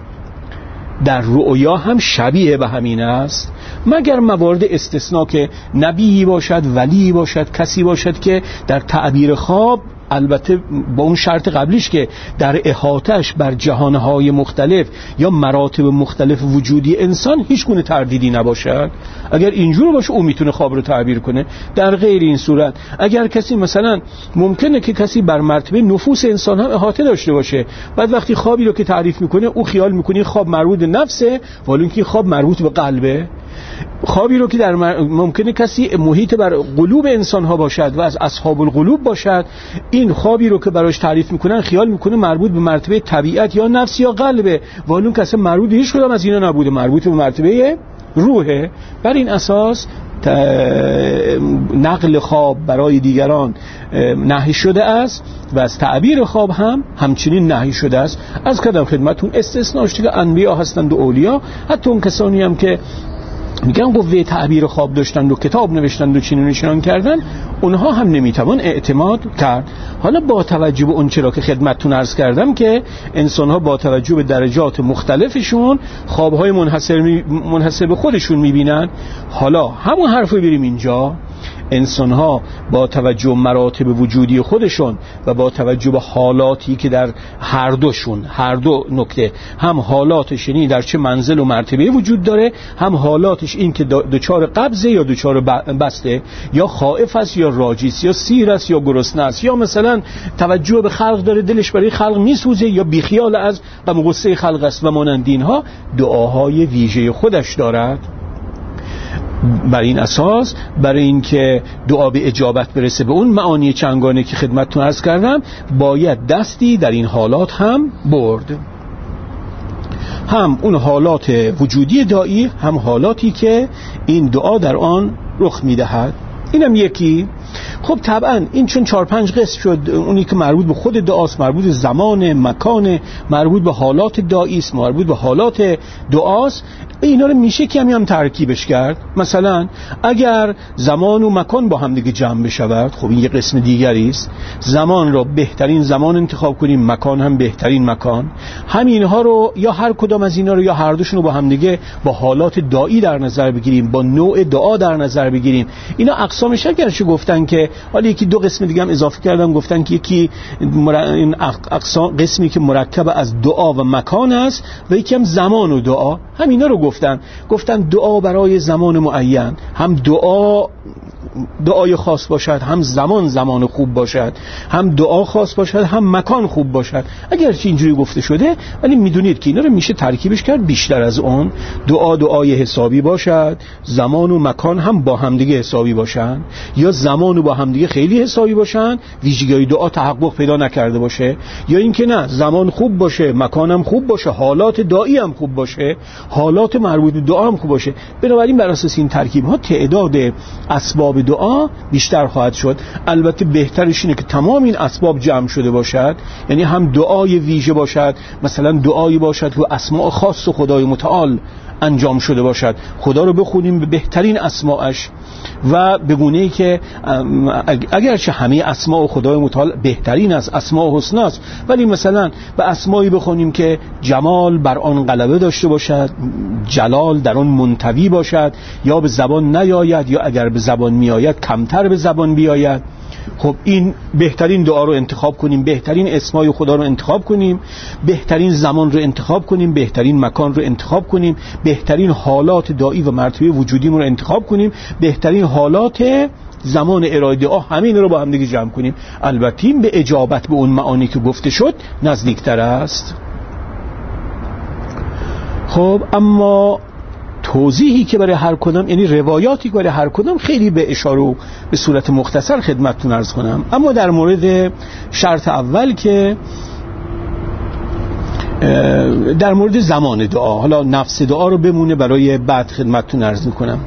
در رؤیا هم شبیه به همین است، مگر موارد استثناء که نبی باشد، ولی باشد، کسی باشد که در تعبیر خواب، البته با اون شرط قبلیش که در احاطه‌اش بر جهانهای مختلف یا مراتب مختلف وجودی انسان هیچ گونه تردیدی نباشد. اگر اینجور باشه او میتونه خواب رو تعبیر کنه. در غیر این صورت اگر کسی مثلا ممکنه که کسی بر مرتبه نفوس انسان هم احاطه داشته باشه، بعد وقتی خوابی رو که تعریف میکنه او خیال میکنه خواب مربوط به نفسه، ولی اینکه خواب مربوط به قلبه. خوابی رو که در مر... ممکنه کسی محیط بر قلوب انسان ها باشد و از اصحاب القلوب باشد، این خوابی رو که براش تعریف میکنن خیال میکنه مربوط به مرتبه طبیعت یا نفس یا قلبه، ولی اون کسی مربوط به هیچ کدام از اینا نبوده، مربوط به مرتبه روحه. بر این اساس نقل خواب برای دیگران نهی شده است و از تعبیر خواب هم همچنین نهی شده است. از کدام خدمتون استثناش دیگه انبیا هستند و اولیا، حتی اون کسانی هم که میگن قوه تعبیر خواب داشتند و کتاب نوشتند و چنین نشان کردن، اونها هم نمیتوان اعتماد کرد. حالا با توجه به اون چرا که خدمتتون عرض کردم که انسان‌ها با توجه به درجات مختلفشون خواب‌های منحصر می... منحصر به خودشون میبینن. حالا همون حرفو بریم اینجا، انسان‌ها با توجه به مراتب وجودی خودشون و با توجه به حالاتی که در هر دوشون، هر دو نکته، هم حالاتش یعنی در چه منزل و مرتبه وجود داره، هم حالاتش این که دچار قبضه یا دچار بسته، یا خائف است یا راجی است، یا سیر است یا گرسنه است، یا مثلا توجه به خلق داره، دلش برای خلق میسوزه، یا بیخیال از غم و غصه خلق است و مانند اینها، دعاهای ویژه خودش دارد. بر این اساس، برای اینکه دعا به اجابت برسه به اون معانی چندگانه که خدمتتون عرض کردم، باید دستی در این حالات هم برد، هم اون حالات وجودی داعی، هم حالاتی که این دعا در آن رخ میدهد. اینم یکی. خب طبعا این چون چهار پنج قسم شد، اونی که مربوط به خود دعاست، مربوط به زمان، مکان، مربوط به حالات دعایی است، مربوط به حالات دعاست، اینا رو میشه که هم ترکیبش کرد. مثلا اگر زمان و مکان با هم دیگه جمع بشود، خب این یه قسم دیگری است. زمان رو بهترین زمان انتخاب کنیم، مکان هم بهترین مکان. همینها رو یا هر کدام از اینا رو یا هر دوشون رو با هم دیگه با حالات دعایی در نظر بگیریم، با نوع دعا در نظر بگیریم. اینا اقسامش اگرچه گفتن که حالا یکی دو قسم دیگه هم اضافه کردم، گفتن که یکی مر... این اقسام قسمی که مرکب از دعا و مکان است و یکی هم زمان و دعا. همینا رو گفتن گفتن دعا برای زمان معین، هم دعا دعای خاص باشد، هم زمان زمان خوب باشد، هم دعا خاص باشد، هم مکان خوب باشد. اگرچه اینجوری گفته شده، ولی میدونید که اینا رو میشه ترکیبش کرد بیشتر از اون. دعا دعای حسابی باشد، زمان و مکان هم با همدیگه حسابی باشن، یا زمان و با همدیگه خیلی حسابی باشن، ویژگی دعا تحقق پیدا نکرده باشه، یا اینکه نه، زمان خوب باشه، مکان هم خوب باشه، حالات دعایی هم خوب باشه، حالات مربوط به دعا هم خوب باشه. بنابراین بر اساس این ترکیب ها تعداد اسباب دعا بیشتر خواهد شد. البته بهترش اینه که تمام این اسباب جمع شده باشد، یعنی هم دعای ویژه باشد، مثلا دعایی باشد که اسماء خاص خدای متعال انجام شده باشد، خدا رو بخونیم به بهترین اسماءش، و به گونه‌ای که اگرچه همه اسماء خدای متعال بهترین است، اسماء حسنا است، ولی مثلا به اسمایی بخونیم که جمال بر آن غلبه داشته باشد، جلال در آن منطوی باشد، یا به زبان نیاید، یا اگر به زبان میآید کمتر به زبان بیاید. خب این بهترین دعا رو انتخاب کنیم، بهترین اسمای خدا رو انتخاب کنیم، بهترین زمان رو انتخاب کنیم، بهترین مکان رو انتخاب کنیم، بهترین حالات دعایی و مرتبه وجودیمون رو انتخاب کنیم، بهترین حالات زمان ارائه دعا، همین رو با هم دیگه جمع کنیم. البته به اجابت به اون معانی که گفته شد نزدیکتر است. خب اما توضیحی که برای هر کدام، یعنی روایاتی که برای هر کدام، خیلی به اشاره و به صورت مختصر خدمتتون عرض کنم. اما در مورد شرط اول که در مورد زمان دعا، حالا نفس دعا رو بمونه برای بعد خدمتتون عرض میکنم.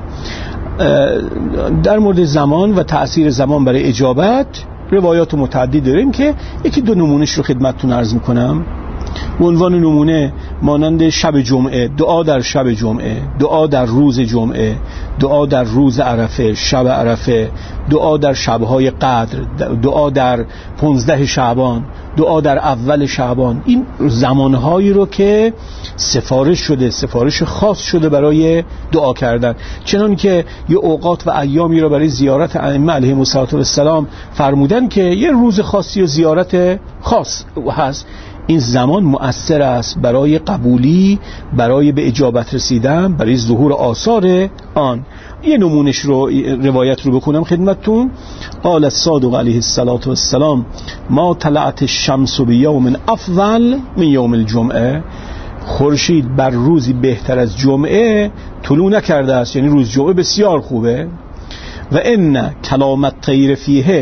در مورد زمان و تأثیر زمان برای اجابت روایات متعدد داریم که یکی دو نمونهش رو خدمتتون عرض میکنم. به عنوان نمونه مانند شب جمعه، دعا در شب جمعه، دعا در روز جمعه، دعا در روز عرفه، شب عرفه، دعا در شبهای قدر، دعا در پانزده شعبان، دعا در اول شعبان. این زمانهایی رو که سفارش شده، سفارش خاص شده برای دعا کردن، چنان که یه اوقات و ایامی رو برای زیارت ائمه علیهم السلام فرمودن که یه روز خاصی و زیارت خاص هست. این زمان مؤثر است برای قبولی، برای به اجابت رسیدن، برای ظهور آثار آن. یه نمونش رو، روایت رو بخونم خدمتتون. قال الصادق علیه السلام ما طلعت الشمس بیوم افضل من یوم الجمعه. خورشید بر روزی بهتر از جمعه طلوع نکرده است، یعنی روز جمعه بسیار خوبه. و ان کلام الطیر فیه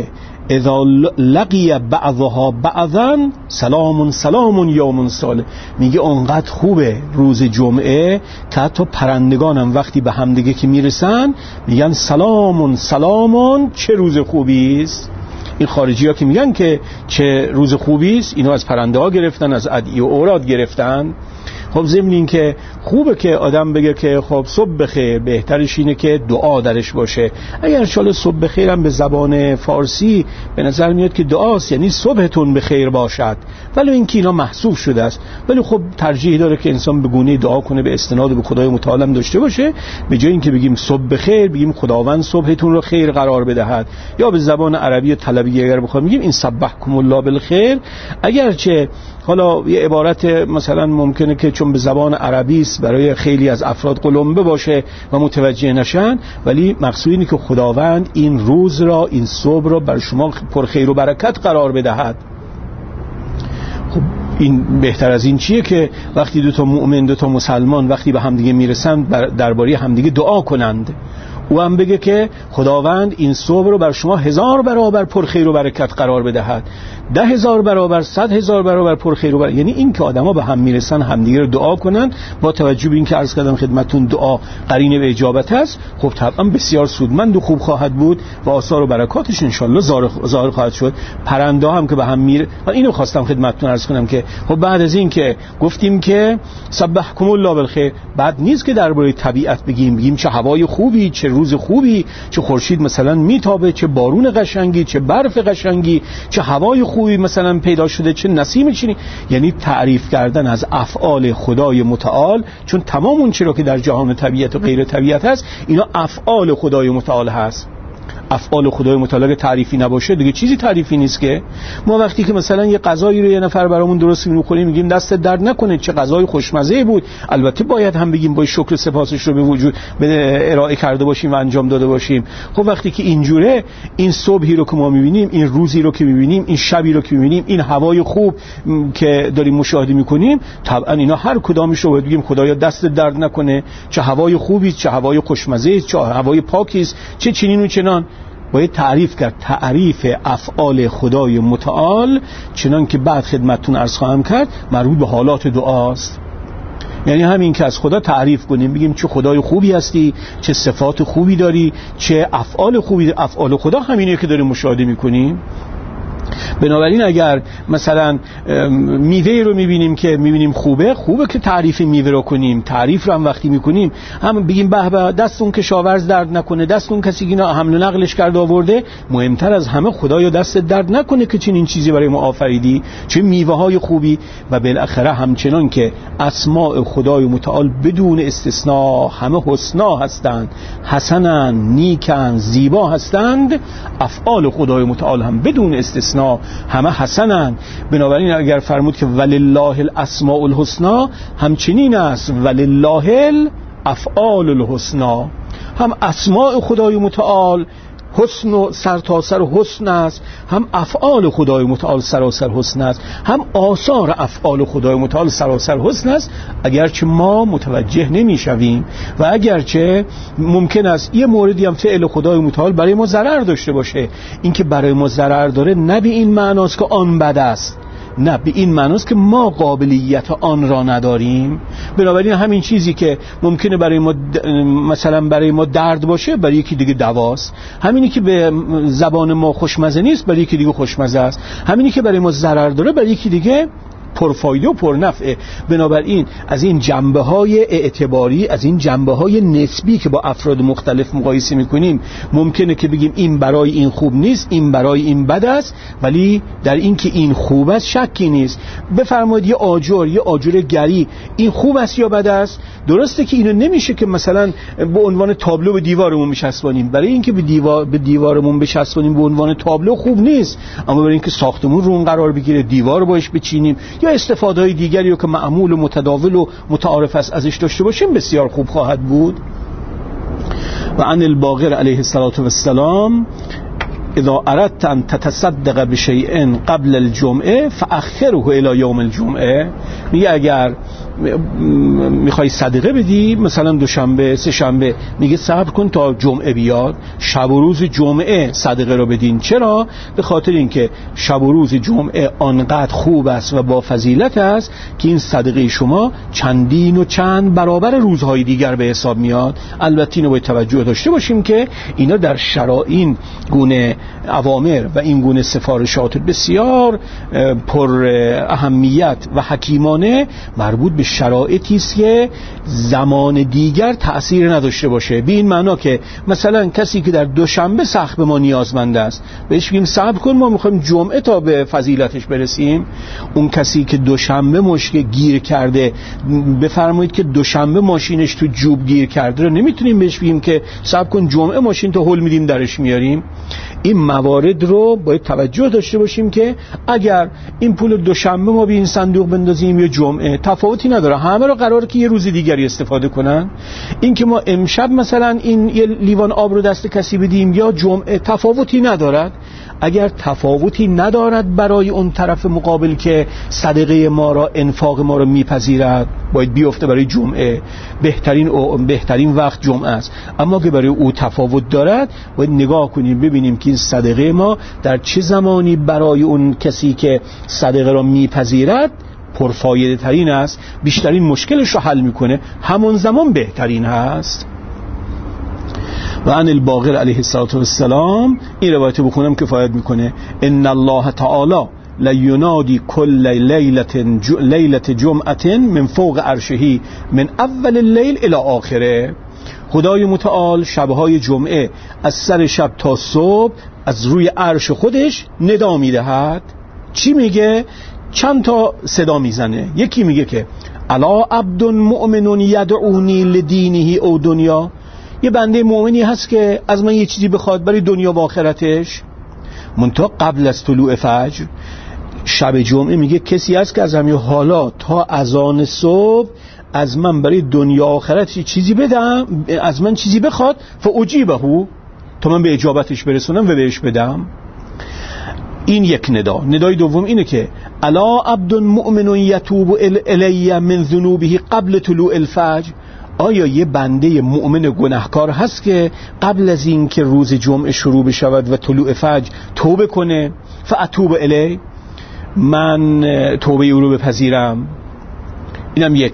اذا لقی بعضها بعضا سلام سلام یوم صالح. میگه اونقدر خوبه روز جمعه که حتی پرندگانم وقتی به همدیگه که میرسن میگن سلام سلام، چه روز خوبی است. این خارجی ها که میگن که چه روز خوبی است، اینو از پرنده ها گرفتن، از ادعیه و اوراد گرفتن. خب ضمن این که خوبه که آدم بگه که خب صبح بخیر، بهترش اینه که دعا درش باشه. اگر انشالله صبح بخیر هم به زبان فارسی به نظر میاد که دعاست، یعنی صبحتون بخیر باشد، ولی این که اینا محسوب شده است. ولی خب ترجیح داره که انسان به گونه دعا کنه، به استناد به خدای متعال داشته باشه. به جای اینکه بگیم صبح بخیر بگیم خداوند صبحتون رو خیر قرار بدهد. یا به زبان عربی طلبی اگر بخوام میگیم این سبحکم الله بالخیر. اگرچه حالا یه عبارت مثلا ممکنه که چون به زبان عربی است برای خیلی از افراد قلمبه باشه و متوجه نشن، ولی مقصود اینه که خداوند این روز را، این صبح را بر شما پر خیر و برکت قرار بدهد. خب این بهتر از این چیه که وقتی دو تا مؤمن، دو تا مسلمان وقتی به همدیگه میرسن درباره همدیگه دعا کنند، او هم بگه که خداوند این صبح رو بر شما هزار برابر پر خیر و برکت قرار بدهد، ده هزار برابر، صد هزار برابر پر خیر و برکت. یعنی این که آدما به هم میرسن همدیگه رو دعا کنن، با توجه به این که عرض کردم خدمتتون دعا قرینه به اجابت است، خب طبعا بسیار سودمند و خوب خواهد بود و آثار و برکاتش ان شاء الله ظاهر خواهد شد. پرنده هم که به هم میره، من اینو خواستم خدمتتون عرض کنم که خب بعد از این که گفتیم که سبحکم الله بالخیر، بعد نیست که درباره طبیعت بگیم بگیم چه هوای خوبی، چه روز خوبی، چه خورشید مثلا میتابه، چه بارون قشنگی، چه برف قشنگی، چه هوای خوبی مثلا پیدا شده، چه نسیم چینی. یعنی تعریف کردن از افعال خدای متعال، چون تمام اون چیزی که در جهان طبیعت و غیر طبیعت هست اینا افعال خدای متعال هست. افعال خدای متعال تعریفی نباشه دیگه چیزی تعریفی نیست. که ما وقتی که مثلا یه غذایی رو یه نفر برامون درست می‌کنه میگیم دست درد نکنه، چه غذای خوشمزه بود. البته باید هم بگیم با شکر سپاسش رو به وجود به ارائه کرده باشیم و انجام داده باشیم. خب وقتی که اینجوره، این صبحی رو که ما می‌بینیم، این روزی رو که می‌بینیم، این شبی رو که می‌بینیم، این هوای خوب که داریم مشاهده می‌کنیم، طبعا اینا هر کدامش رو بگیم خدایا دست درد نکنه، چه هوای خوبی، چه هوای خوشمزه، چه هوای پاکی است، چه چنین و چنان. باید تعریف کرد. تعریف افعال خدای متعال چنان که بعد خدمتتون عرض خواهم کرد مربوط به حالات دعاست. یعنی همین که از خدا تعریف کنیم، بگیم چه خدای خوبی هستی، چه صفات خوبی داری، چه افعال خوبی. افعال خدا همینه که داریم مشاهده میکنیم. بنابراین اگر مثلا میوه رو میبینیم که میبینیم خوبه، خوبه که تعریف میوه رو کنیم. تعریف رو هم وقتی میکنیم هم بگیم به به دست اون کشاورز درد نکنه، دست اون کسی که اینا حمل و نقلش کرده آورده. مهمتر از همه خدایا دست درد نکنه که چنین چیزی برای ما آفریدی، چه میوه های خوبی. و بالاخره همچنان که اسماء خدای متعال بدون استثناء همه حسنا هستند، حسنن، نیکن، زیبا هستند، افعال خدای متعال هم بدون استثناء همه حسنن. بنابراین اگر فرمود که ولله الاسماء الحسنا، همچنین است ولله الافعال الحسنا. هم اسماء خدای متعال حسن و سرتاسر حسن است، هم افعال خدای متعال سراسر حسن است، هم آثار افعال خدای متعال سراسر حسن است. اگرچه ما متوجه نمیشویم و اگرچه ممکن است یه موردی هم فعل خدای متعال برای ما ضرر داشته باشه، این که برای ما ضرر داره نه به این معناست که آن بد است، نه به این معناست که ما قابلیت آن را نداریم. بنابراین همین چیزی که ممکنه برای ما د... مثلا برای ما درد باشه برای یکی دیگه دواست، همینی که به زبان ما خوشمزه نیست برای یکی دیگه خوشمزه است، همینی که برای ما ضرر داره برای یکی دیگه پرفایده و پرنفعه. بنابراین از این جنبه‌های اعتباری، از این جنبه‌های نسبی که با افراد مختلف مقایسه می‌کنیم، ممکنه که بگیم این برای این خوب نیست، این برای این بد است، ولی در این که این خوب است شکی نیست. بفرمایید یه آجر، یه آجر گری، این خوب است یا بد است؟ درسته که اینو نمیشه که مثلا به عنوان تابلو به دیوارمون بچسبونیم. برای اینکه به دیوار به دیوارمون بچسبونیم به عنوان تابلو خوب نیست، اما برای اینکه ساختمون رو اون قرار بگیره، دیوار رو باش بچینیم یا استفاده های دیگری رو که معمول و متداول و متعارف است ازش داشته باشیم بسیار خوب خواهد بود. و عن الباقر علیه السلام اذا اردت ان تتصدق بشیء قبل الجمعه فاخره الى یوم الجمعه، میگه اگر میخوای صدقه بدی مثلا دوشنبه سه شنبه، میگه صبر کن تا جمعه بیاد، شب و روز جمعه صدقه رو بدین. چرا؟ به خاطر اینکه شب و روز جمعه آنقدر خوب است و با فضیلت است که این صدقه شما چندین و چند برابر روزهای دیگر به حساب میاد. البته اینو باید توجه داشته باشیم که اینا در شرایط گونه اوامر و این گونه سفارشات بسیار پر اهمیت و حکیمانه مربوط به شرایطی است که زمان دیگر تأثیر نداشته باشه. به این معنا که مثلا کسی که در دوشنبه سخت به ما نیازمند است بهش بگیم صبر کن ما میخوایم جمعه تا به فضیلتش برسیم. اون کسی که دوشنبه مشک گیر کرده، بفرمایید که دوشنبه ماشینش تو جوب گیر کرده رو نمیتونیم بهش بگیم که صبر کن جمعه ماشین تو هول میدیم درش میاریم. این موارد رو باید توجه داشته باشیم که اگر این پول دوشنبه ما به این صندوق بندازیم یا جمعه تفاوتی نداره، همه رو قراره که یه روز دیگری استفاده کنن. این که ما امشب مثلا این یه لیوان آب رو دست کسی بدیم یا جمعه تفاوتی ندارد. اگر تفاوتی ندارد برای اون طرف مقابل که صدقه ما را انفاق ما را میپذیرد باید بیفته برای جمعه، بهترین او بهترین وقت جمعه است. اما که برای او تفاوت دارد باید نگاه کنیم ببینیم که این صدقه ما در چه زمانی برای اون کسی که صدقه را میپذیرد پرفایده ترین است، بیشترین مشکلش رو حل میکنه، همون زمان بهترین هست. و عن الباقر علیه السلام این روایت بخونم کفایت میکنه. ان الله تعالی لینادی کل لیلت لیلت جمعه من فوق عرشه من اول اللیل الی آخره. خدای متعال شبهای جمعه از سر شب تا صبح از روی عرش خودش ندا میدهد. چی میگه؟ چند تا صدا میزنه. یکی میگه که الا عبد مؤمن یدعونی لدینه او دنیا، یه بنده مؤمنی هست که از من یه چیزی بخواد برای دنیا و آخرتش. منتها قبل از طلوع فجر شب جمعه میگه کسی هست که از همین حالا تا اذان صبح از من برای دنیا و آخرت چیزی بدم، از من چیزی بخواد فاجیبه، تا من به اجابتش برسونم و بهش بدم. این یک ندا. ندای دوم اینه که الا عبد مؤمن یتوب الی من ذنوبه قبل طلوع الفجر، آیا یه بنده مؤمن گناهکار هست که قبل از این که روز جمعه شروع بشود و طلوع فجر توبه کنه؟ فاتوب الی، من توبه او رو بپذیرم. اینم یک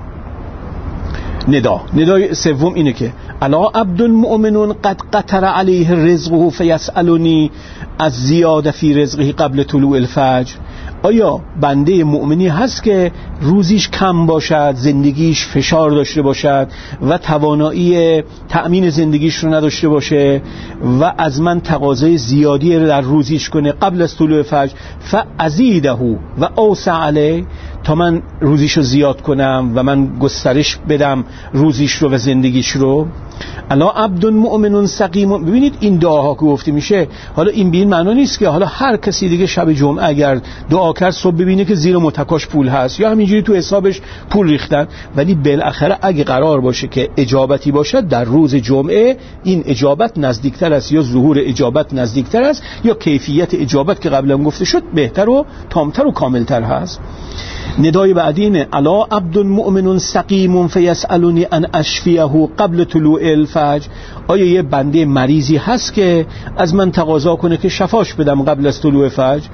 ندا. ندای سوم اینه که الا عبد مؤمن قد قطر علیه رزقه فیسألنی از زیاده فی رزقه قبل طلوع الفجر، آیا بنده مؤمنی هست که روزیش کم باشد، زندگیش فشار داشته باشد و توانایی تأمین زندگیش رو نداشته باشه و از من تقاضای زیادی رو در روزیش کنه قبل از طلوع فجر فازیده و اوسع علیه، تا من روزیش رو زیاد کنم و من گسترش بدم روزیش رو و زندگیش رو. الا عبد مؤمن سقیم. ببینید این دعاها که گفته میشه، حالا این به این معنا نیست که حالا هر کسی دیگه شب جمعه اگر دعا کرد صبح ببینه که زیر متکاش پول هست یا همینجوری تو حسابش پول ریختن، ولی بالاخره اگه قرار باشه که اجابتی باشد در روز جمعه، این اجابت نزدیکتر است یا ظهور اجابت نزدیکتر است یا کیفیت اجابت که قبلا گفته شد بهتر و تامتر و کاملتر هست. ندای بعدی اینه الا عبد مؤمن سقیم فیسألنی ان اشفیه قبل طلوع الفجر، آیا یه بنده مریضی هست که از من تقاضا کنه که شفاش بدم قبل از طلوع فجر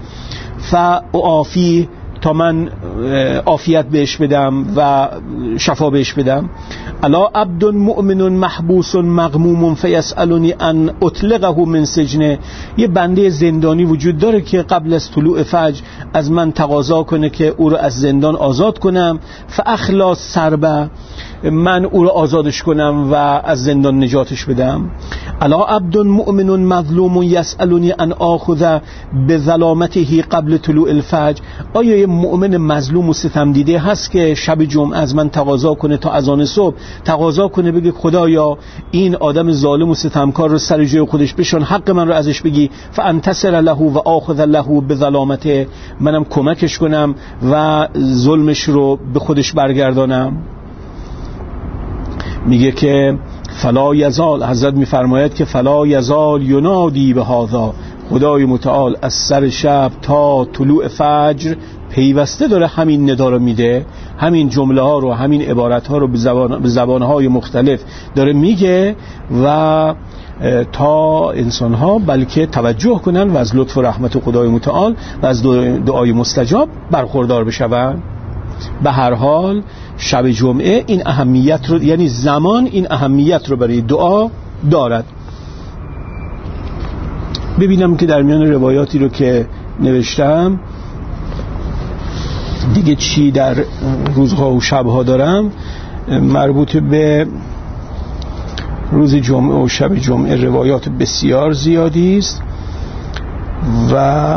فاعافی، تا من عافیت بهش بدم و شفا بهش بدم. الا عبد مؤمن محبوس مغموم فیسألنی ان اطلقه من سجنه، یه بنده زندانی وجود داره که قبل از طلوع فجر از من تقاضا کنه که او رو از زندان آزاد کنم فاخلاص سربه، من او رو آزادش کنم و از زندان نجاتش بدم. الا عبد مؤمن مظلوم یسألنی ان آخذ بظلامته قبل طلوع الفجر، آیا یه مؤمن مظلوم و ستم دیده هست که شب جمعه از من تقاضا کنه تا اذان صبح تقاضا کنه بگه خدایا این آدم ظالم و ستمکار رو سر جای خودش بشون، حق من رو ازش بگی فانتصر له و آخذ له بظلامته، منم کمکش کنم و ظلمش رو به خودش برگردانم. میگه که فلا یزال، حضرت میفرماید که فلا یزال ینادی به هذا، خدای متعال از سر شب تا طلوع فجر پیوسته داره همین ندا رو میده، همین جمله ها رو، همین عبارت ها رو به زبان به زبان های مختلف داره میگه و تا انسان ها بلکه توجه کنن و از لطف و رحمت خدای متعال و از دعای مستجاب برخوردار بشون. به هر حال شب جمعه این اهمیت رو، یعنی زمان این اهمیت رو برای دعا دارد. ببینم که در میان روایاتی رو که نوشتم دیگه چی در روزها و شبها دارم. مربوط به روز جمعه و شب جمعه روایات بسیار زیادی است و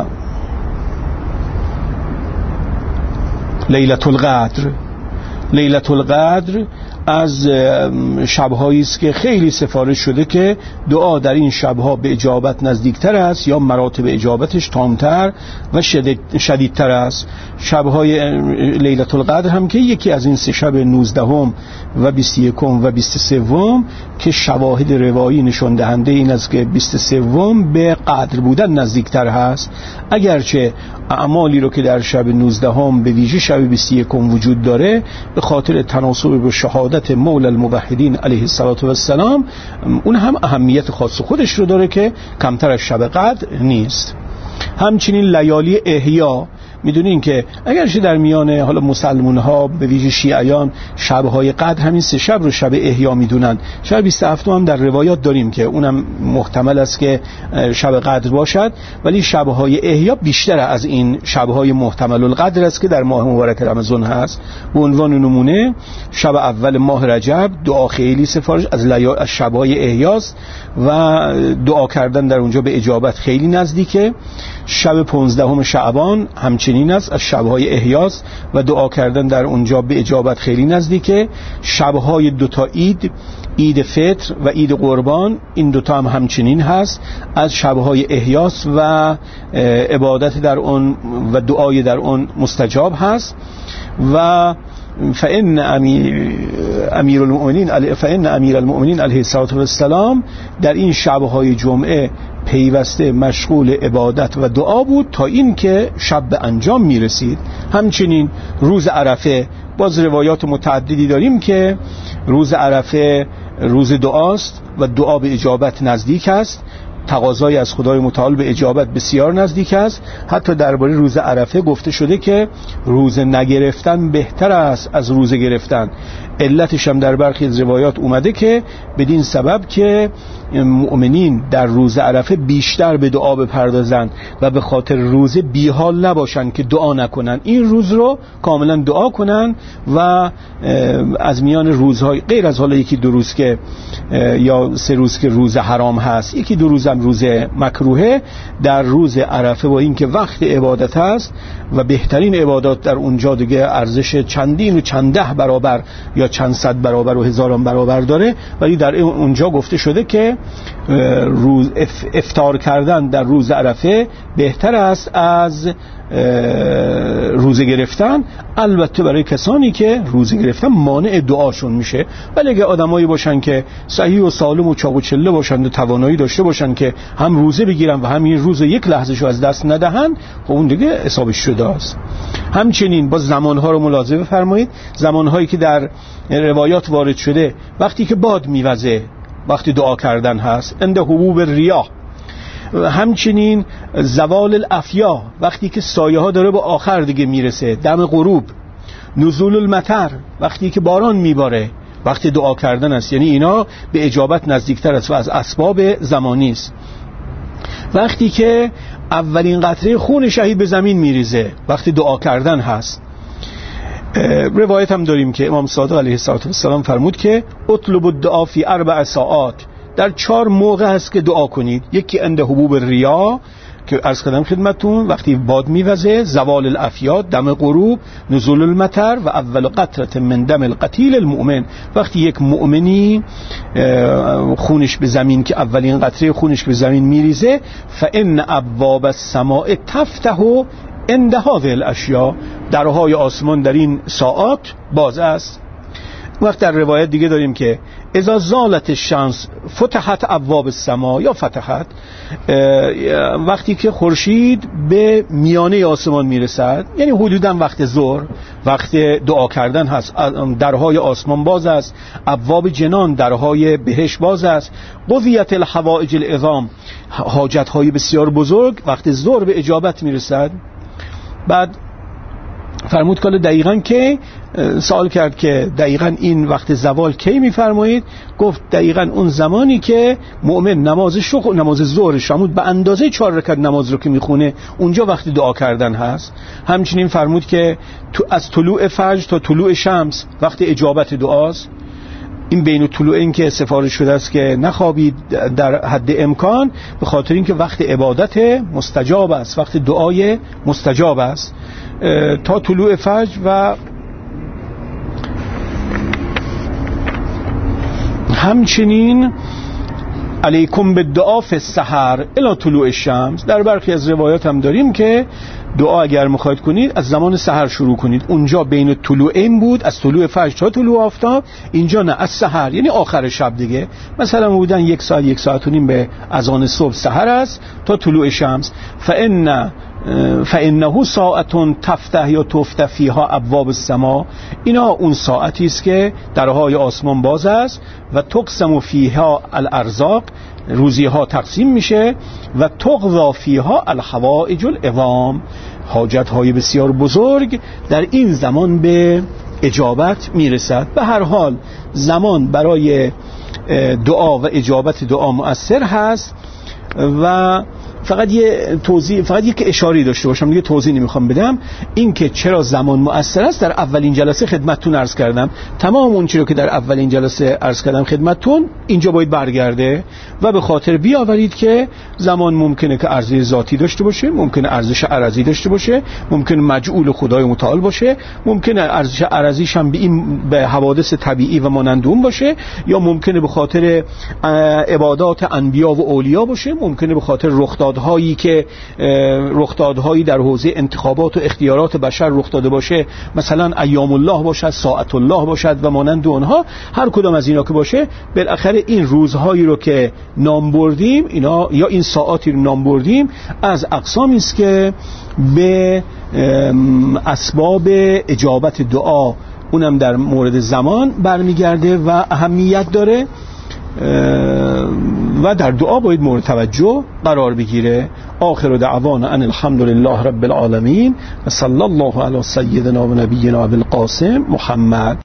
لیلة القدر لیلة القدر از شب‌هایی است که خیلی سفارش شده که دعا در این شب‌ها به اجابت نزدیکتر است یا مراتب اجابتش تامتر و شدیدتر است. شب‌های لیلة القدر هم که یکی از این سه شب نوزدهم و بیست و یکم و بیست و سوم که شواهد روایی نشان دهنده این است که بیست و سوم به قدر بودن نزدیکتر هست، اگرچه اعمالی رو که در شب نوزدهم به ویژه شب بیست و یکم وجود داره به خاطر تناسب با شهادت مولا الموحدین علیه الصلاة و السلام اون هم اهمیت خاص خودش رو داره که کمتر از شب قدر نیست. همچنین لیالی احیا، میدونین که اگرچه در میان حالا مسلمون ها به ویژه شیعیان شب‌های قدر همین سه شب رو شب احیا میدونن، شب بیست و هفتم هم در روایات داریم که اونم محتمل است که شب قدر باشد، ولی شب‌های احیا بیشتر از این شب‌های محتمل القدر است که در ماه مبارک رمضان هست. به عنوان نمونه شب اول ماه رجب دعا خیلی سفارش از لیال از شب‌های احیاست و دعا کردن در اونجا به اجابت خیلی نزدیکه. شب پانزدهم شعبان همچنین است، از شب‌های احیاست و دعا کردن در اونجا به اجابت خیلی نزدیکه. شب‌های دوتا عید، عید فطر و عید قربان، این دوتا هم همچنین هست، از شب‌های احیاست و عبادت در اون و دعای در اون مستجاب هست. و فإن امیر المؤمنین فإن امیر المؤمنین علیه السلام در این شب‌های جمعه پیوسته مشغول عبادت و دعا بود تا این که شب به انجام می رسید. همچنین روز عرفه باز روایات متعددی داریم که روز عرفه روز دعاست و دعا به اجابت نزدیک است، تقاضای از خدای متعال به اجابت بسیار نزدیک است. حتی درباره روز عرفه گفته شده که روز نگرفتن بهتر است از روز گرفتن. علتش هم در برخی از روایات اومده که بدین سبب که مؤمنین در روز عرفه بیشتر به دعا بپردازن و به خاطر روز بیحال نباشن که دعا نکنن، این روز رو کاملا دعا کنن و از میان روزهای غیر از حالا یکی دو روز که یا سه روز که روز حرام هست، یکی دو روز هم روز مکروهه، در روز عرفه با اینکه وقت عبادت هست و بهترین عبادات در اونجا دیگه ارزش چندین و چند ده برابر یا چند صد برابر و هزاران برابر داره، ولی در اونجا گفته شده که روز افطار کردن در روز عرفه بهتر است از روزه گرفتن، البته برای کسانی که روزه گرفتن مانع دعاشون میشه. ولی اگه آدمایی باشن که صحیح و سالم و چاق و چله باشن و توانایی داشته باشن که هم روزه بگیرن و هم این روز یک لحظه‌شو از دست ندهن، خب اون دیگه حسابش شده است. همچنین با زمانها رو ملاحظه بفرمایید، زمانهایی که در روایات وارد شده وقتی که باد میوزه وقتی دعا کردن هست، عند حبوب الریاح. همچنین زوال الافیا وقتی که سایه ها داره به آخر دیگه میرسه، دم غروب. نزول المطر وقتی که باران میباره وقتی دعا کردن است، یعنی اینا به اجابت نزدیکتر است و از اسباب زمانی است. وقتی که اولین قطره خون شهید به زمین میریزه وقتی دعا کردن هست. روایت هم داریم که امام صادق علیه السلام فرمود که اطلب الدعا فی اربع ساعات، در چهار موقع هست که دعا کنید. یکی عند حبوب الریا که عرض کردم خدمتون وقتی باد میوزه، زوال الافیاد دم غروب، نزول المطر و اول قطره من دم القتیل المؤمن وقتی یک مؤمنی خونش به زمین که اولین قطره خونش به زمین میریزه، فان ابواب السماء تفتح عند هذه الاشیاء، درهای آسمان در این ساعات باز است. وقت در روایت دیگه داریم که اذا زالت الشمس فتحت ابواب السما، یا فتحت، وقتی که خورشید به میانه آسمان میرسد، یعنی حدوداً وقت ظهر، وقت دعا کردن هست، درهای آسمان باز است، ابواب جنان، درهای بهشت باز است، قضیت الحوائج العظام، حاجت های بسیار بزرگ وقت ظهر به اجابت میرسد. بعد فرمود که دقیقاً که سوال کرد که دقیقاً این وقت زوال کی میفرمایید؟ گفت دقیقاً اون زمانی که مؤمن نمازش رو، نماز ظهرش فرمود به اندازه چهار رکعت نماز رو که میخونه اونجا وقت دعا کردن هست. همچنین فرمود که تو از طلوع فجر تا طلوع شمس وقت اجابت دعاست. این بین طلوع این که سفارش شده است که نخوابید در حد امکان، به خاطر اینکه وقت عبادت مستجاب است، وقت دعای مستجاب است، تا طلوع فجر. و همچنین علیکم بالدعا فی السحر الی طلوع الشمس، در برخی از روایات هم داریم که دعا اگر میخواید کنید از زمان سحر شروع کنید. اونجا بین طلوعین بود، از طلوع فجر تا طلوع آفتاب، اینجا نه، از سحر، یعنی آخر شب دیگه. مثلا بودن یک ساعت یک ساعت و نیم به اذان صبح سحر است تا طلوع شمس. فإن فإنه ساعت تفتح یا تفتح فیها ابواب السما، اینا اون ساعتی است که درهای آسمان باز است و تقسم فیها الارزاق، روزی ها تقسیم میشه، و تقضا فیها الحوائج العظام، حاجت های بسیار بزرگ در این زمان به اجابت میرسد. به هر حال زمان برای دعا و اجابت دعا مؤثر هست. و فقط یه توضیح، فقط یک اشاری داشته باشم دیگه، توضیح نمیخوام بدم. این که چرا زمان مؤثر است در اولین جلسه خدمتتون عرض کردم. تمام اون چیزی که در اولین جلسه عرض کردم خدمتتون اینجا باید برگرده و به خاطر بیاورید که زمان ممکنه که ارزش ذاتی داشته باشه، ممکنه ارزش عرضی داشته باشه، ممکنه مجعول خدای متعال باشه، ممکنه ارزش عرضیش هم به این به حوادث طبیعی و مانند اون باشه، یا ممکنه به خاطر عبادات انبیا و اولیا باشه، ممکنه به خاطر رخداد هایی که رخدادهایی در حوزه انتخابات و اختیارات بشر رخ داده باشه، مثلا ایام الله باشد، ساعت الله باشد و مانند اونها. هر کدام از اینا که باشه، بالاخره این روزهایی رو که نام بردیم، اینا یا این ساعاتی رو نام بردیم، از اقسامی است که به اسباب اجابت دعا، اونم در مورد زمان برمیگرده و اهمیت داره و در دعا باید مورد توجه قرار بگیره. آخر دعوانا ان الحمد لله رب العالمین و صلی الله علی سیدنا و نبینا ابوالقاسم محمد.